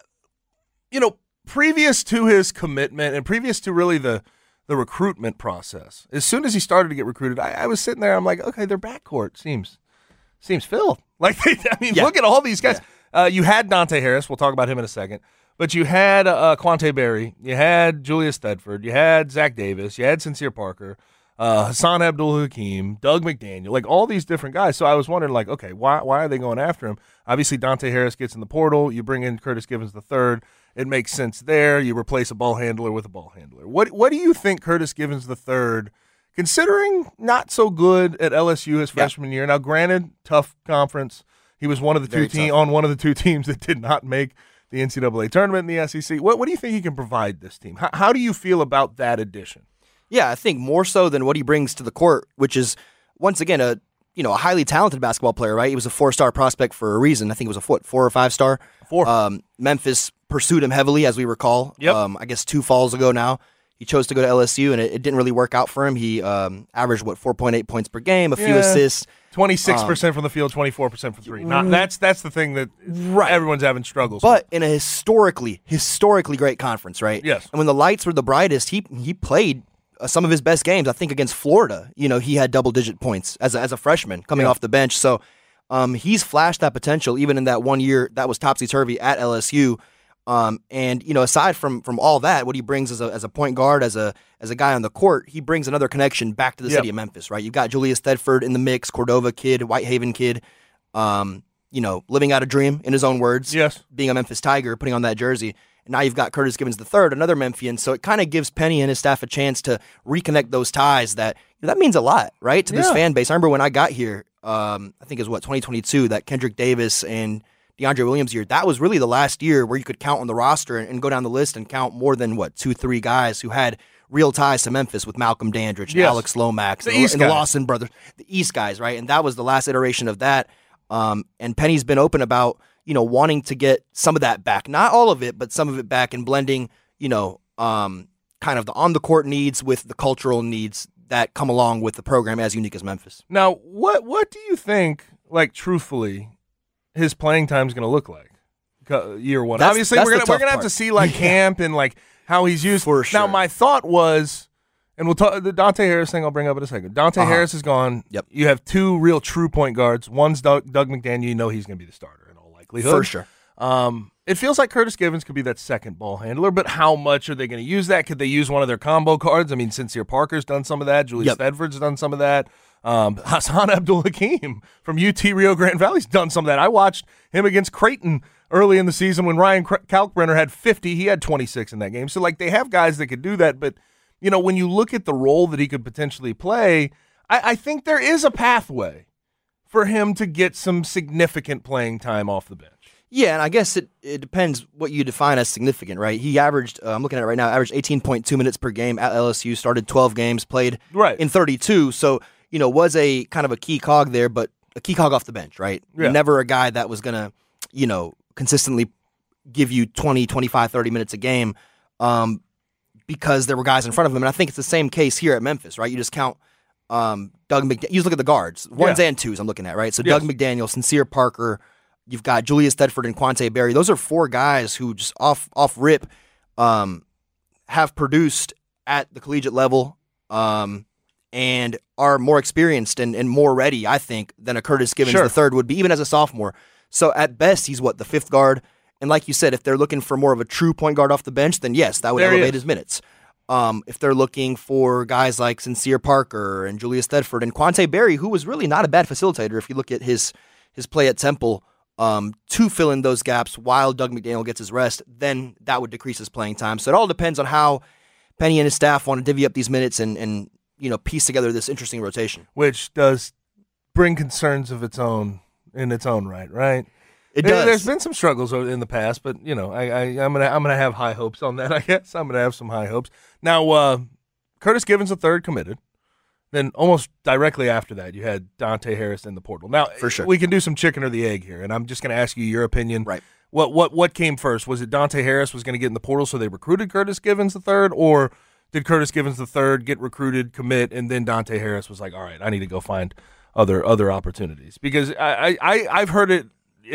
Previous to his commitment and previous to really the recruitment process, as soon as he started to get recruited, I was sitting there, I'm like, okay, their backcourt seems filled. Like, look at all these guys. Yeah. You had Dante Harris. We'll talk about him in a second. But you had Quante Berry. You had Julius Thedford. You had Zach Davis. You had Sincere Parker. Hassan Abdul-Hakim, Doug McDaniel, like all these different guys. So I was wondering, like, okay, why are they going after him? Obviously, Dante Harris gets in the portal. You bring in Curtis Givens III. It makes sense there. You replace a ball handler with a ball handler. What do you think Curtis Givens III, considering not so good at LSU his freshman year? Now, granted, tough conference. He was one of the one of the two teams that did not make the NCAA tournament in the SEC. What do you think he can provide this team? How do you feel about that addition? Yeah, I think more so than what he brings to the court, which is, once again, a highly talented basketball player, right? He was a 4-star prospect for a reason. I think it was a 4 or 5-star. 4. Memphis pursued him heavily, as we recall. Yep. I guess 2 falls ago now. He chose to go to LSU, and it didn't really work out for him. He averaged, 4.8 points per game, a few assists. 26% from the field, 24% from three. That's the thing that everyone's having struggles but with. In a historically great conference, right? Yes. And when the lights were the brightest, he played some of his best games. I think against Florida, he had double-digit points as a freshman coming off the bench. So he's flashed that potential even in that 1 year that was topsy-turvy at LSU. And aside from all that, what he brings as a point guard, as a guy on the court, he brings another connection back to the city of Memphis, right? You've got Julius Thedford in the mix, Cordova kid, Whitehaven kid, living out a dream in his own words. Yes. Being a Memphis Tiger, putting on that jersey. And now you've got Curtis Givens III, another Memphian. So it kind of gives Penny and his staff a chance to reconnect those ties that means a lot, right? To this fan base. I remember when I got here, I think it was 2022, that Kendrick Davis and DeAndre Williams year. That was really the last year where you could count on the roster and go down the list and count more than 2-3 guys who had real ties to Memphis with Malcolm Dandridge, and Alex Lomax, and the Lawson brothers, the East guys, right? And that was the last iteration of that. And Penny's been open about wanting to get some of that back, not all of it, but some of it back, and blending kind of the on the court needs with the cultural needs that come along with the program as unique as Memphis. Now, what do you think, like, truthfully, his playing time is going to look like year one? Obviously, we're going to have to see like camp and like how he's used. For sure. Now, my thought was, and we'll talk the Dante Harris thing. I'll bring up in a second. Dante Harris is gone. Yep. You have 2 real true point guards. One's Doug McDaniel. He's going to be the starter in all likelihood. For sure. It feels like Curtis Givens could be that second ball handler, but how much are they going to use that? Could they use one of their combo cards? I mean, Sincere Parker's done some of that. Julius Thedford's done some of that. Hassan Abdul-Hakim from UT Rio Grande Valley's done some of that. I watched him against Creighton early in the season when Ryan Kalkbrenner had 50. He had 26 in that game. So, like, they have guys that could do that. But, when you look at the role that he could potentially play, I think there is a pathway for him to get some significant playing time off the bench. Yeah, and I guess it depends what you define as significant, right? He averaged, I'm looking at it right now, averaged 18.2 minutes per game at LSU, started 12 games, played in 32. So, was a kind of a key cog there, but a key cog off the bench, right? Yeah. Never a guy that was going to, consistently give you 20, 25, 30 minutes a game because there were guys in front of him. And I think it's the same case here at Memphis, right? You just count Doug McDaniel. You just look at the guards, ones and twos. I'm looking at right. So Doug McDaniel, Sincere Parker. You've got Julius Thedford and Quante Berry. Those are 4 guys who just off rip have produced at the collegiate level and are more experienced and more ready, I think, than a Curtis Givens III would be, even as a sophomore. So at best, he's the 5th guard. And like you said, if they're looking for more of a true point guard off the bench, then yes, that would elevate his minutes. If they're looking for guys like Sincere Parker and Julius Thedford and Quante Berry, who was really not a bad facilitator if you look at his play at Temple, to fill in those gaps while Doug McDaniel gets his rest, then that would decrease his playing time. So it all depends on how Penny and his staff want to divvy up these minutes and piece together this interesting rotation. Which does bring concerns of its own in its own right? It does. There's been some struggles in the past, but I'm gonna have high hopes on that. I guess I'm gonna have some high hopes. Now, Curtis Givens III committed. Then almost directly after that, you had Dante Harris in the portal. Now, for sure, we can do some chicken or the egg here, and I'm just going to ask you your opinion. Right. What came first? Was it Dante Harris was going to get in the portal, so they recruited Curtis Givens III, or did Curtis Givens III get recruited, commit, and then Dante Harris was like, all right, I need to go find other opportunities? Because I've heard it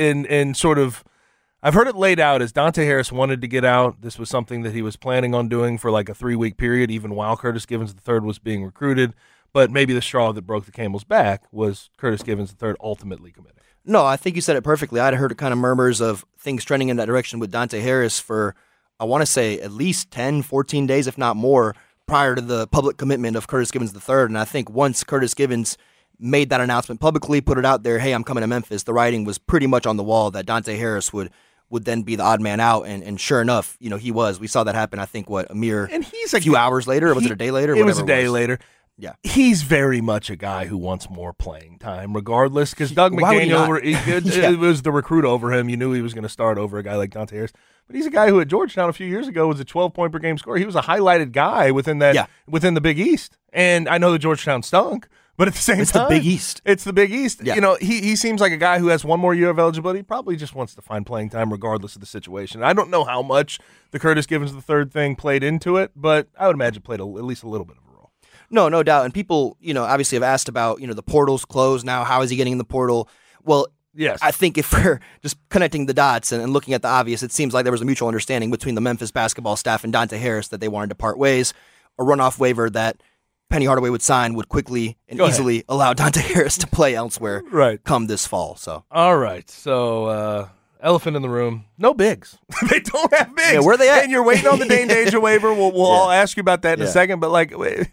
I've heard it laid out as Dante Harris wanted to get out. This was something that he was planning on doing for like a 3-week period, even while Curtis Givens III was being recruited. But maybe the straw that broke the camel's back was Curtis Givens III ultimately committing. No, I think you said it perfectly. I'd heard kind of murmurs of things trending in that direction with Dante Harris for, I want to say, at least 10, 14 days, if not more, prior to the public commitment of Curtis Givens III. And I think once Curtis Givens made that announcement publicly, put it out there, hey, I'm coming to Memphis, the writing was pretty much on the wall that Dante Harris would then be the odd man out. And sure enough, he was. We saw that happen, I think, a few hours later, or was it a day later? It was a day later. Yeah, he's very much a guy who wants more playing time, regardless. Because Doug McDaniel, it was the recruit over him. You knew he was going to start over a guy like Dante Harris. But he's a guy who at Georgetown a few years ago was a 12-point per game scorer. He was a highlighted guy within the Big East. And I know that Georgetown stunk, but at the same time, it's the Big East. It's the Big East. Yeah. He seems like a guy who has one more year of eligibility. Probably just wants to find playing time, regardless of the situation. I don't know how much the Curtis Givens III thing played into it, but I would imagine played at least a little bit of a role. No doubt. And people, obviously have asked about, the portal's closed now. How is he getting in the portal? Well, yes. I think if we're just connecting the dots and looking at the obvious, it seems like there was a mutual understanding between the Memphis basketball staff and Dante Harris that they wanted to part ways. A runoff waiver that Penny Hardaway would sign would quickly and easily allow Dante Harris to play elsewhere come this fall. So, all right. So, elephant in the room. No bigs. They don't have bigs. Yeah, where are they at? And you're waiting on the Dane Danger waiver. We'll all ask you about that in a second. But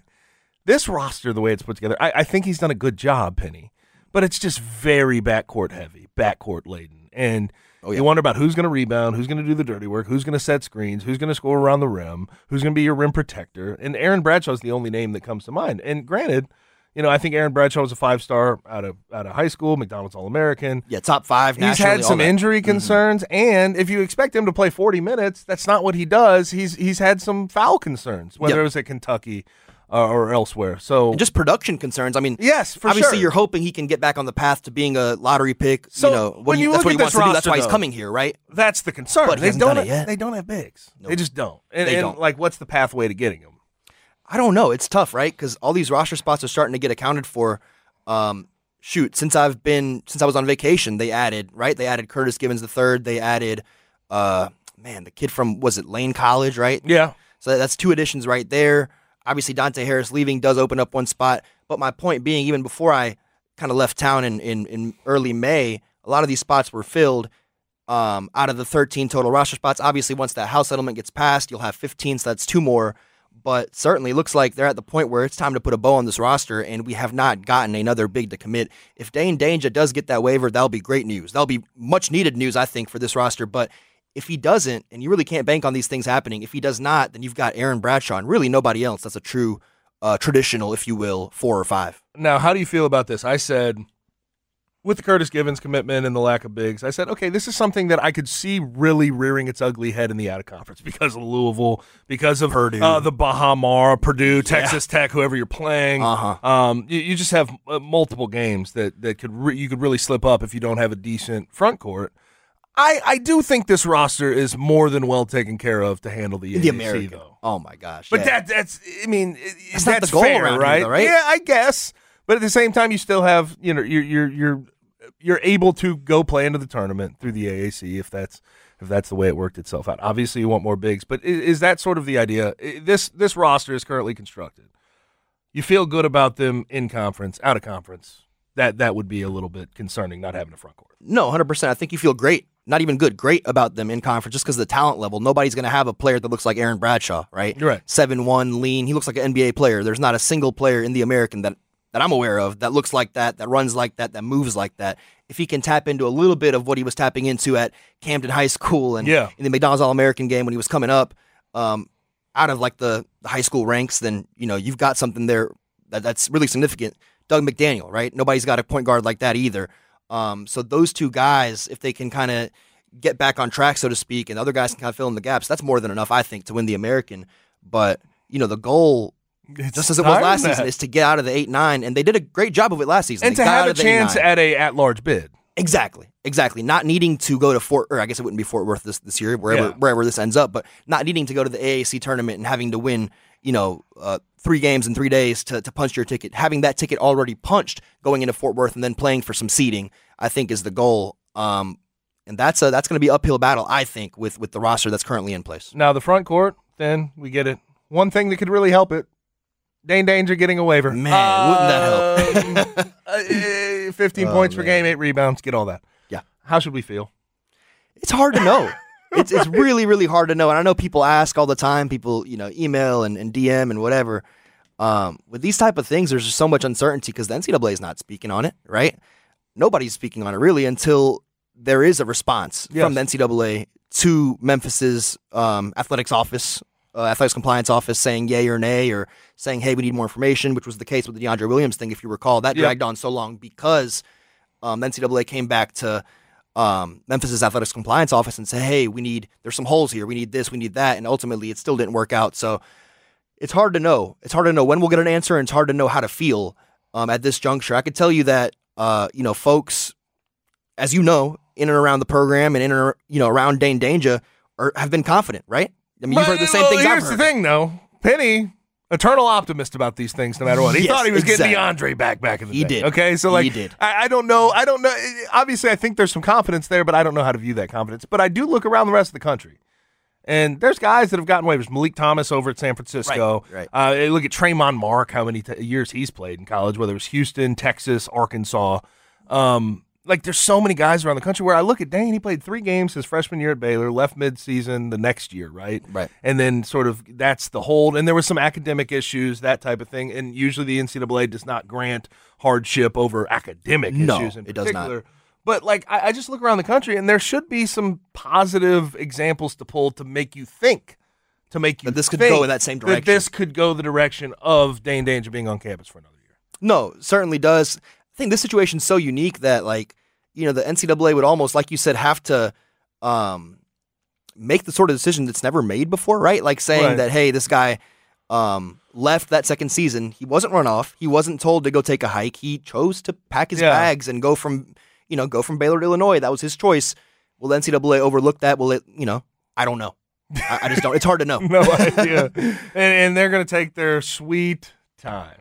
this roster, the way it's put together, I think he's done a good job, Penny. But it's just very backcourt heavy, backcourt laden. And you wonder about who's going to rebound, who's going to do the dirty work, who's going to set screens, who's going to score around the rim, who's going to be your rim protector. And Aaron Bradshaw is the only name that comes to mind. And granted, I think Aaron Bradshaw was a 5-star out of high school, McDonald's All-American. Yeah, top 5 nationally. He's had some injury concerns, and if you expect him to play 40 minutes, that's not what he does. He's had some foul concerns, whether it was at Kentucky or elsewhere. So and just production concerns. I mean, yes, obviously you're hoping he can get back on the path to being a lottery pick. So that's what he wants to do. That's why he's coming here, right? That's the concern. But they don't have bigs. Nope. They just don't. And what's the pathway to getting them? I don't know. It's tough, right? Because all these roster spots are starting to get accounted for. Since I was on vacation, they added Curtis Givens III. They added, the kid from, was it Lane College, right? Yeah. So that's 2 additions right there. Obviously, Dante Harris leaving does open up one spot. But my point being, even before I kind of left town in early May, a lot of these spots were filled out of the 13 total roster spots. Obviously, once that house settlement gets passed, you'll have 15, so that's 2 more. But certainly it looks like they're at the point where it's time to put a bow on this roster, and we have not gotten another big to commit. If Dane Danger does get that waiver, that'll be great news. That'll be much needed news, I think, for this roster. But if he doesn't, and you really can't bank on these things happening, if he does not, then you've got Aaron Bradshaw and really nobody else that's a true traditional, if you will, 4 or 5. Now, how do you feel about this? I said, with the Curtis Givens commitment and the lack of bigs, I said, okay, this is something that I could see really rearing its ugly head in the out-of-conference because of Louisville, because of Purdue, the Bahamar, Purdue, Texas Tech, whoever you're playing. You just have multiple games that you could really slip up if you don't have a decent front court. I do think this roster is more than well taken care of to handle the AAC, American. though. Oh my gosh! But yeah. that's I mean, That's that's not the goal fair, around here, right? though, right? Yeah, I guess. But at the same time, you still have you're able to go play into the tournament through the AAC if that's the way it worked itself out. Obviously, you want more bigs, but is that sort of the idea? This roster is currently constructed. You feel good about them in conference, out of conference. That would be a little bit concerning not having a front court. No, 100%. I think you feel great. Not even good, great about them in conference just because of the talent level. Nobody's going to have a player that looks like Aaron Bradshaw, right? You're right. 7'1", lean. He looks like an NBA player. There's not a single player in the American that I'm aware of that looks like that runs like that moves like that. If he can tap into a little bit of what he was tapping into at Camden High School and in the McDonald's All-American game when he was coming up out of like the high school ranks, then you've got something there that's really significant. Doug McDaniel, right? Nobody's got a point guard like that either. So those two guys, if they can kind of get back on track, so to speak, and other guys can kind of fill in the gaps, that's more than enough, I think, to win the American. But, the goal, just as it was last season, is to get out of the 8-9, and they did a great job of it last season. And to have a chance at a at-large bid. Exactly. Not needing to go to I guess it wouldn't be Fort Worth this year, wherever this ends up, but not needing to go to the AAC tournament and having to win, 3 games in 3 days to punch your ticket. Having that ticket already punched going into Fort Worth and then playing for some seeding, I think is the goal. And that's going to be an uphill battle, I think, with the roster that's currently in place. Now, the front court, then we get it. One thing that could really help it, Dane Danger getting a waiver. Man, wouldn't that help? 15 points per game, 8 rebounds, get all that. Yeah. How should we feel? It's hard to know. It's really, really hard to know. And I know people ask all the time, people, email and DM and whatever. With these type of things, there's just so much uncertainty because the NCAA is not speaking on it, right? Nobody's speaking on it really until there is a response from the NCAA to Memphis's athletics compliance office saying yay or nay or saying, hey, we need more information, which was the case with the DeAndre Williams thing, if you recall. That dragged on so long because the NCAA came back to Memphis's athletics compliance office and said, hey, there's some holes here. We need this, we need that. And ultimately, it still didn't work out. So it's hard to know. It's hard to know when we'll get an answer, and it's hard to know how to feel at this juncture. I could tell you that, folks, as you know, in and around the program and in and around Dane Danger have been confident, right? I mean, you've heard the same things I've heard. Here's the thing, though. Penny, eternal optimist about these things no matter what. He thought he was getting DeAndre back in the day. He did. Okay, so he did. I don't know. Obviously, I think there's some confidence there, but I don't know how to view that confidence. But I do look around the rest of the country. And there's guys that have gotten waivers. Malik Thomas over at San Francisco. Right. Look at Tremont Mark, how many years he's played in college, whether it was Houston, Texas, Arkansas. There's so many guys around the country where I look at Dane, he played 3 games his freshman year at Baylor, left mid-season the next year, right? Right. And then sort of that's the hold. And there was some academic issues, that type of thing. And usually the NCAA does not grant hardship over academic issues in particular. It does not. But, I just look around the country, and there should be some positive examples to pull to make you think, that this could go in that same direction. That this could go the direction of Dane Danger being on campus for another year. No, certainly does. I think this situation's so unique that, the NCAA would almost, like you said, have to make the sort of decision that's never made before, right? Like saying that, hey, this guy left that second season. He wasn't run off. He wasn't told to go take a hike. He chose to pack his bags and go from Baylor to Illinois. That was his choice. Will the NCAA overlook that? Will it, I don't know. I just don't. It's hard to know. No idea. and they're going to take their sweet time.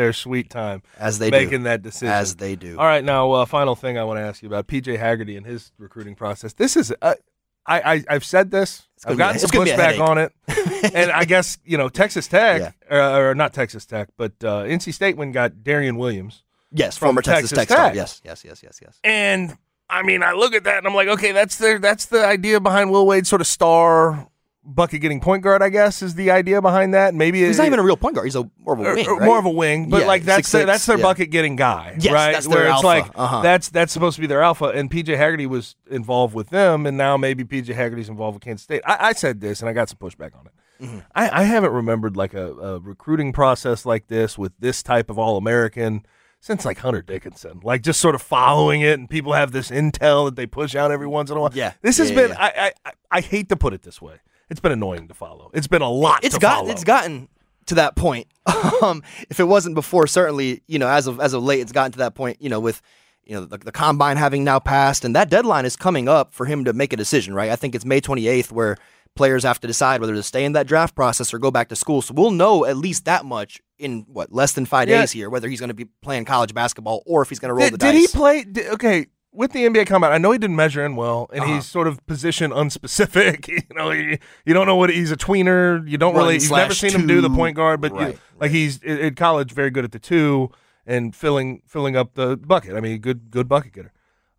As they making that decision. As they do. All right, now, final thing I want to ask you about, PJ Haggerty and his recruiting process. This is, I've said this. I've gotten some pushback on it. And I guess, Texas Tech, or not Texas Tech, but NC State when got Darian Williams. Yes, former Texas Tech. Yes. And, I look at that and I'm like, okay, that's the idea behind Will Wade's sort of star bucket getting point guard, I guess, is the idea behind that. Maybe he's not even a real point guard. He's more of a wing, right? More of a wing, but that's their bucket getting guy, yes, right? That's their alpha. That's supposed to be their alpha. And PJ Haggerty was involved with them, and now maybe PJ Haggerty's involved with Kansas State. I said this, and I got some pushback on it. Mm-hmm. I haven't remembered a recruiting process like this with this type of All-American since Hunter Dickinson, just sort of following it, and people have this intel that they push out every once in a while. Yeah, this has been. Yeah. I hate to put it this way. It's been annoying to follow. It's been a lot to follow. It's gotten to that point. If it wasn't before, certainly, as of late, it's gotten to that point. With the combine having now passed, and that deadline is coming up for him to make a decision, right? I think it's May 28th where players have to decide whether to stay in that draft process or go back to school. So we'll know at least that much in, less than 5 days here, whether he's going to be playing college basketball or if he's going to roll the dice. Did he play? Okay, with the NBA combine, I know he didn't measure in well, and he's sort of position unspecific. You don't know what he's a tweener. You don't really. You've never seen him do the point guard, but he's in college very good at the 2 and filling up the bucket. I mean, good bucket getter.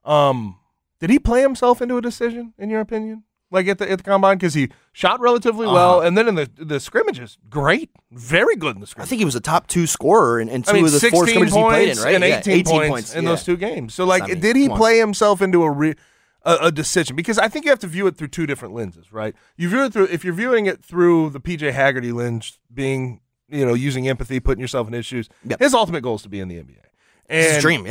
Did he play himself into a decision, in your opinion? Like at the combine, because he shot relatively well, and then in the scrimmages, great, very good in the scrimmage. I think he was a top 2 scorer in two of the 4 scrimmages he played in, right? And 18 points in those 2 games. So, did he play himself into a decision? Because I think you have to view it through 2 different lenses, right? You view it through, if you're viewing it through the PJ Haggerty lens, being using empathy, putting yourself in his shoes. His ultimate goal is to be in the NBA. And his dream,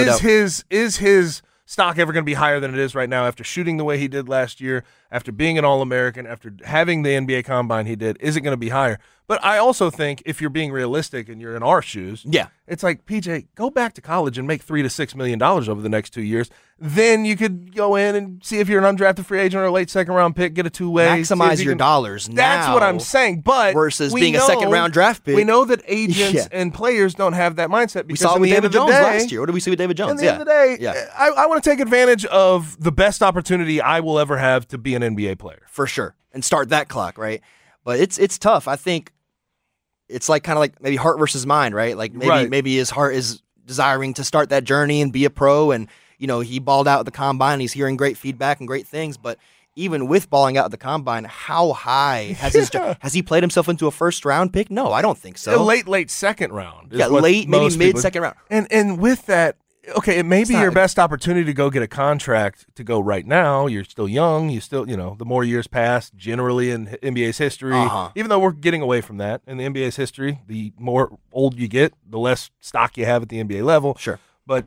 is his stock ever going to be higher than it is right now after shooting the way he did last year, after being an All-American, after having the NBA Combine he did? Is it going to be higher? But I also think if you're being realistic and you're in our shoes, it's like, PJ, go back to college and make $3 to $6 million over the next 2 years. Then you could go in and see if you're an undrafted free agent or a late second-round pick, get a 2-way. Maximize your dollars now. That's what I'm saying. But versus being a second-round draft pick. We know that agents and players don't have that mindset. Because we saw it with David Jones last year. What did we see with David Jones? At the end of the day, I want to take advantage of the best opportunity I will ever have to be an NBA player. For sure. And start that clock, right? But it's tough. I think it's kind of maybe heart versus mind, right? Maybe his heart is desiring to start that journey and be a pro, and he balled out at the combine and he's hearing great feedback and great things, but even with balling out at the combine, how high has he played himself into a first round pick? No, I don't think so. A late second round. Maybe mid second round. And with that, okay, it may be your best opportunity to go get a contract to go right now. You're still young. You still, the more years pass, generally in NBA's history, even though we're getting away from that in the NBA's history, the more old you get, the less stock you have at the NBA level. Sure. But,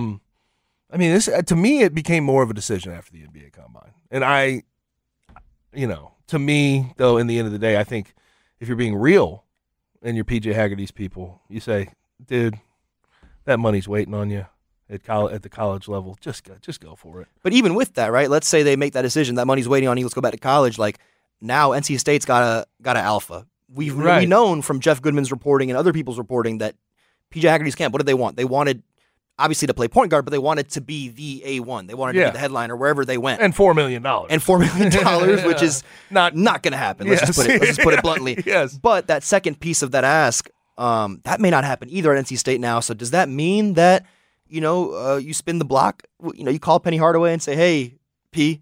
this to me, it became more of a decision after the NBA Combine. And to me, though, in the end of the day, I think if you're being real and you're PJ Haggerty's people, you say, dude, that money's waiting on you. At the college level, just go for it. But even with that, right? Let's say they make that decision, that money's waiting on you. Let's go back to college. Now, NC State's got a alpha. We've known from Jeff Goodman's reporting and other people's reporting that PJ Haggerty's camp. What did they want? They wanted obviously to play point guard, but they wanted to be the A1. They wanted to be the headliner wherever they went. And $4 million. Which is not going to happen. Let's just put it bluntly. Yes. But that second piece of that ask, that may not happen either at NC State now. So does that mean that you spin the block, you call Penny Hardaway and say, hey, P,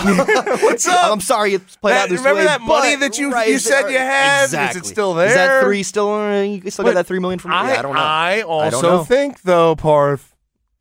what's up? I'm sorry it's played out this remember way. Remember that money that you said you had? Exactly. Is it still there? Is that 3 still, you still got that $3 million from me? I don't know. I also think, though, Parth,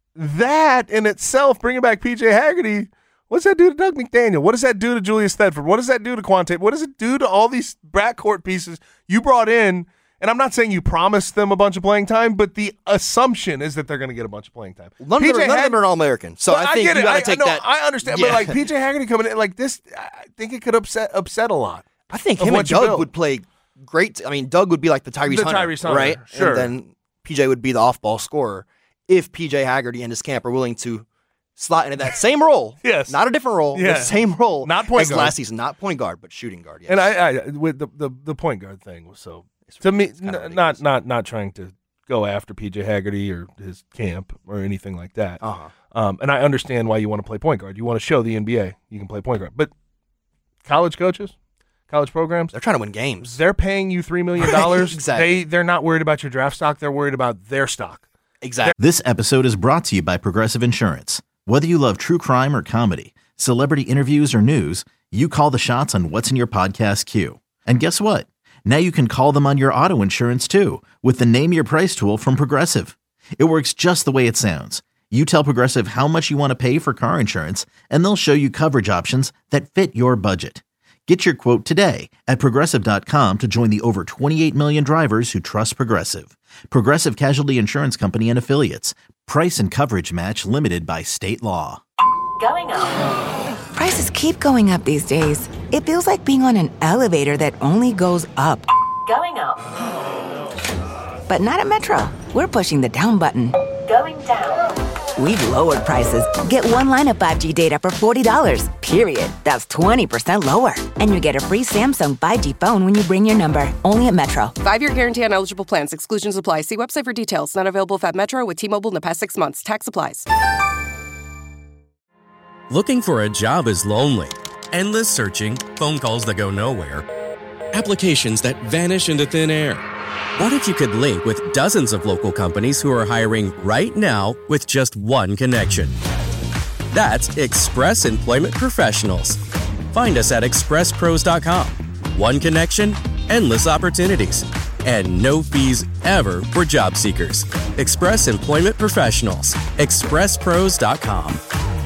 that in itself, bringing back PJ Haggerty, what's that do to Doug McDaniel? What does that do to Julius Thedford? What does that do to Quante? What does it do to all these backcourt pieces you brought in? And I'm not saying you promised them a bunch of playing time, but the assumption is that they're going to get a bunch of playing time. None of them are an All-American, so I think you got to take that. I understand, but PJ Haggerty coming in like this, I think it could upset a lot. I think him and Doug would play great. I mean, Doug would be like the Tyrese Hunter, right? Sure. And then PJ would be the off-ball scorer if PJ Haggerty and his camp are willing to slot into that same role. Yes. Not a different role, the same role. Not point guard. Last season, not point guard, but shooting guard, yes. And I with the point guard thing was so... To me, not trying to go after PJ Haggerty or his camp or anything like that. And I understand why you want to play point guard. You want to show the NBA you can play point guard. But college coaches, college programs, they're trying to win games. They're paying you $3 million. Exactly. They're not worried about your draft stock. They're worried about their stock. Exactly. This episode is brought to you by Progressive Insurance. Whether you love true crime or comedy, celebrity interviews or news, you call the shots on what's in your podcast queue. And guess what? Now you can call them on your auto insurance too with the Name Your Price tool from Progressive. It works just the way it sounds. You tell Progressive how much you want to pay for car insurance, and they'll show you coverage options that fit your budget. Get your quote today at Progressive.com to join the over 28 million drivers who trust Progressive. Progressive Casualty Insurance Company and Affiliates. Price and coverage match limited by state law. Going up. Prices keep going up these days. It feels like being on an elevator that only goes up. Going up. But not at Metro. We're pushing the down button. Going down. We've lowered prices. Get one line of 5G data for $40, period. That's 20% lower. And you get a free Samsung 5G phone when you bring your number. Only at Metro. 5-year guarantee on eligible plans. Exclusions apply. See website for details. Not available at Metro with T-Mobile in the past 6 months. Tax applies. Looking for a job is lonely. Endless searching, phone calls that go nowhere, applications that vanish into thin air. What if you could link with dozens of local companies who are hiring right now with just one connection? That's Express Employment Professionals. Find us at expresspros.com. One connection, endless opportunities, and no fees ever for job seekers. Express Employment Professionals. expresspros.com.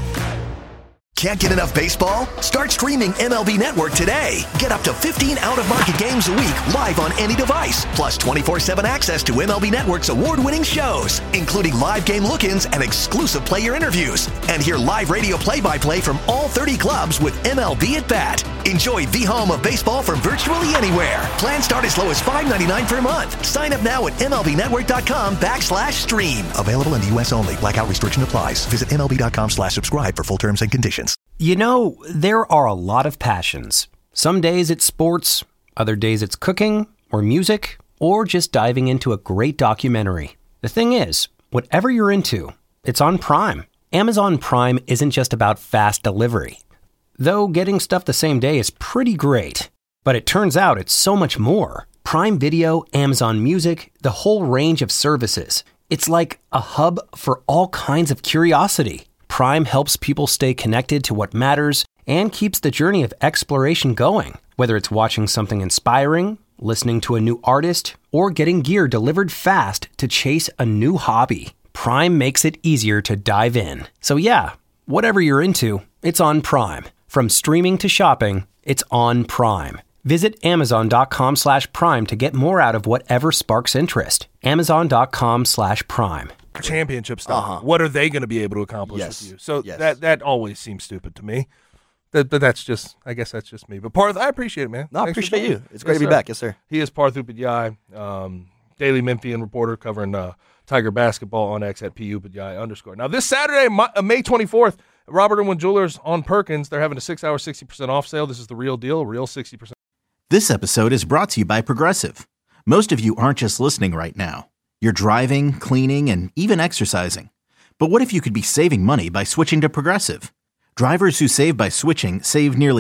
Can't get enough baseball? Start streaming MLB Network today. Get up to 15 out-of-market games a week live on any device. Plus 24/7 access to MLB Network's award-winning shows, including live game look-ins and exclusive player interviews. And hear live radio play-by-play from all 30 clubs with MLB at Bat. Enjoy the home of baseball from virtually anywhere. Plans start as low as $5.99 per month. Sign up now at MLBnetwork.com/stream. Available in the U.S. only. Blackout restriction applies. Visit MLB.com/subscribe for full terms and conditions. You know, there are a lot of passions. Some days it's sports, other days it's cooking or music, or just diving into a great documentary. The thing is, whatever you're into, it's on Prime. Amazon Prime isn't just about fast delivery. Though getting stuff the same day is pretty great. But it turns out it's so much more. Prime Video, Amazon Music, the whole range of services. It's like a hub for all kinds of curiosity. Prime helps people stay connected to what matters and keeps the journey of exploration going. Whether it's watching something inspiring, listening to a new artist, or getting gear delivered fast to chase a new hobby, Prime makes it easier to dive in. So yeah, whatever you're into, it's on Prime. From streaming to shopping, it's on Prime. Visit Amazon.com/Prime to get more out of whatever sparks interest. Amazon.com/Prime. Championship stuff. What are they going to be able to accomplish with you? So that always seems stupid to me. But that's just, I guess that's just me. But Parth, I appreciate it, man. No, I appreciate you. It's great to be back. Yes, sir. He is Parth Upadhyay, Daily Memphian reporter covering Tiger basketball on X at @PUpadhyay_. Now, this Saturday, May 24th, Robert Irwin Jewelers on Perkins, they're having a 6-hour 60% off sale. This is the real deal, real 60%. This episode is brought to you by Progressive. Most of you aren't just listening right now. You're driving, cleaning, and even exercising. But what if you could be saving money by switching to Progressive? Drivers who save by switching save nearly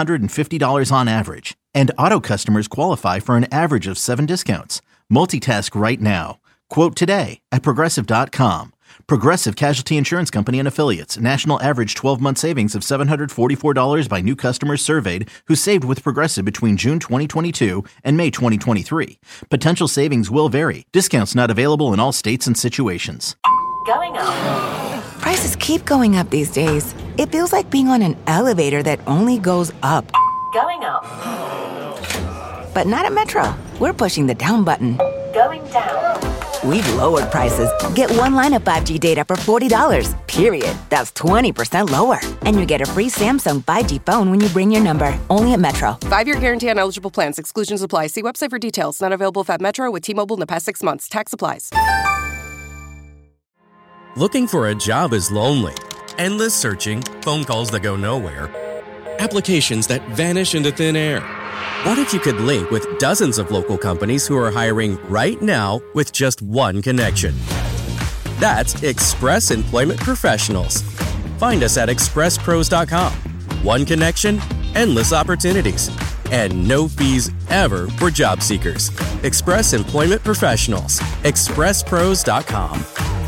$750 on average. And auto customers qualify for an average of 7 discounts. Multitask right now. Quote today at Progressive.com. Progressive Casualty Insurance Company and Affiliates. National average 12-month savings of $744 by new customers surveyed who saved with Progressive between June 2022 and May 2023. Potential savings will vary. Discounts not available in all states and situations. Going up. Prices keep going up these days. It feels like being on an elevator that only goes up. Going up. But not at Metro. We're pushing the down button. Going down. We've lowered prices. Get one line of 5G data for $40, period. That's 20% lower. And you get a free Samsung 5G phone when you bring your number. Only at Metro. 5-year guarantee on eligible plans. Exclusions apply. See website for details. Not available at Metro with T-Mobile in the past 6 months. Tax applies. Looking for a job is lonely. Endless searching, phone calls that go nowhere, applications that vanish into thin air. What if you could link with dozens of local companies who are hiring right now with just one connection? That's Express Employment Professionals. Find us at expresspros.com. One connection, endless opportunities, and no fees ever for job seekers. Express Employment Professionals. expresspros.com.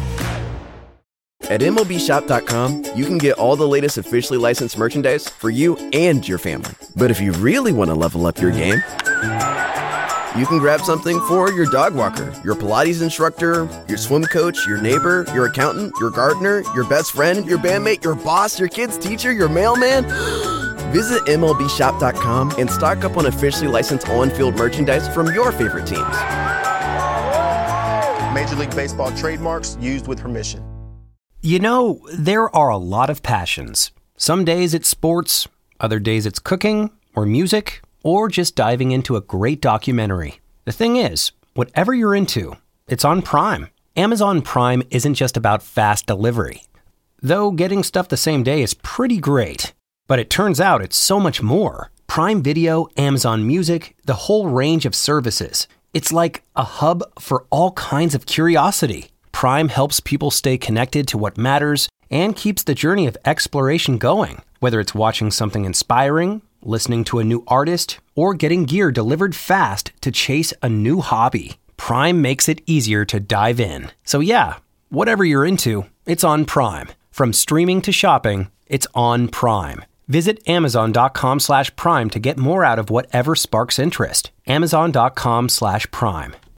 At MLBshop.com, you can get all the latest officially licensed merchandise for you and your family. But if you really want to level up your game, you can grab something for your dog walker, your Pilates instructor, your swim coach, your neighbor, your accountant, your gardener, your best friend, your bandmate, your boss, your kid's teacher, your mailman. Visit MLBshop.com and stock up on officially licensed on-field merchandise from your favorite teams. Major League Baseball trademarks used with permission. You know, there are a lot of passions. Some days it's sports, other days it's cooking or music, or just diving into a great documentary. The thing is, whatever you're into, it's on Prime. Amazon Prime isn't just about fast delivery. Though getting stuff the same day is pretty great. But it turns out it's so much more. Prime Video, Amazon Music, the whole range of services. It's like a hub for all kinds of curiosity. Prime helps people stay connected to what matters and keeps the journey of exploration going. Whether it's watching something inspiring, listening to a new artist, or getting gear delivered fast to chase a new hobby, Prime makes it easier to dive in. So yeah, whatever you're into, it's on Prime. From streaming to shopping, it's on Prime. Visit Amazon.com/Prime to get more out of whatever sparks interest. Amazon.com/Prime.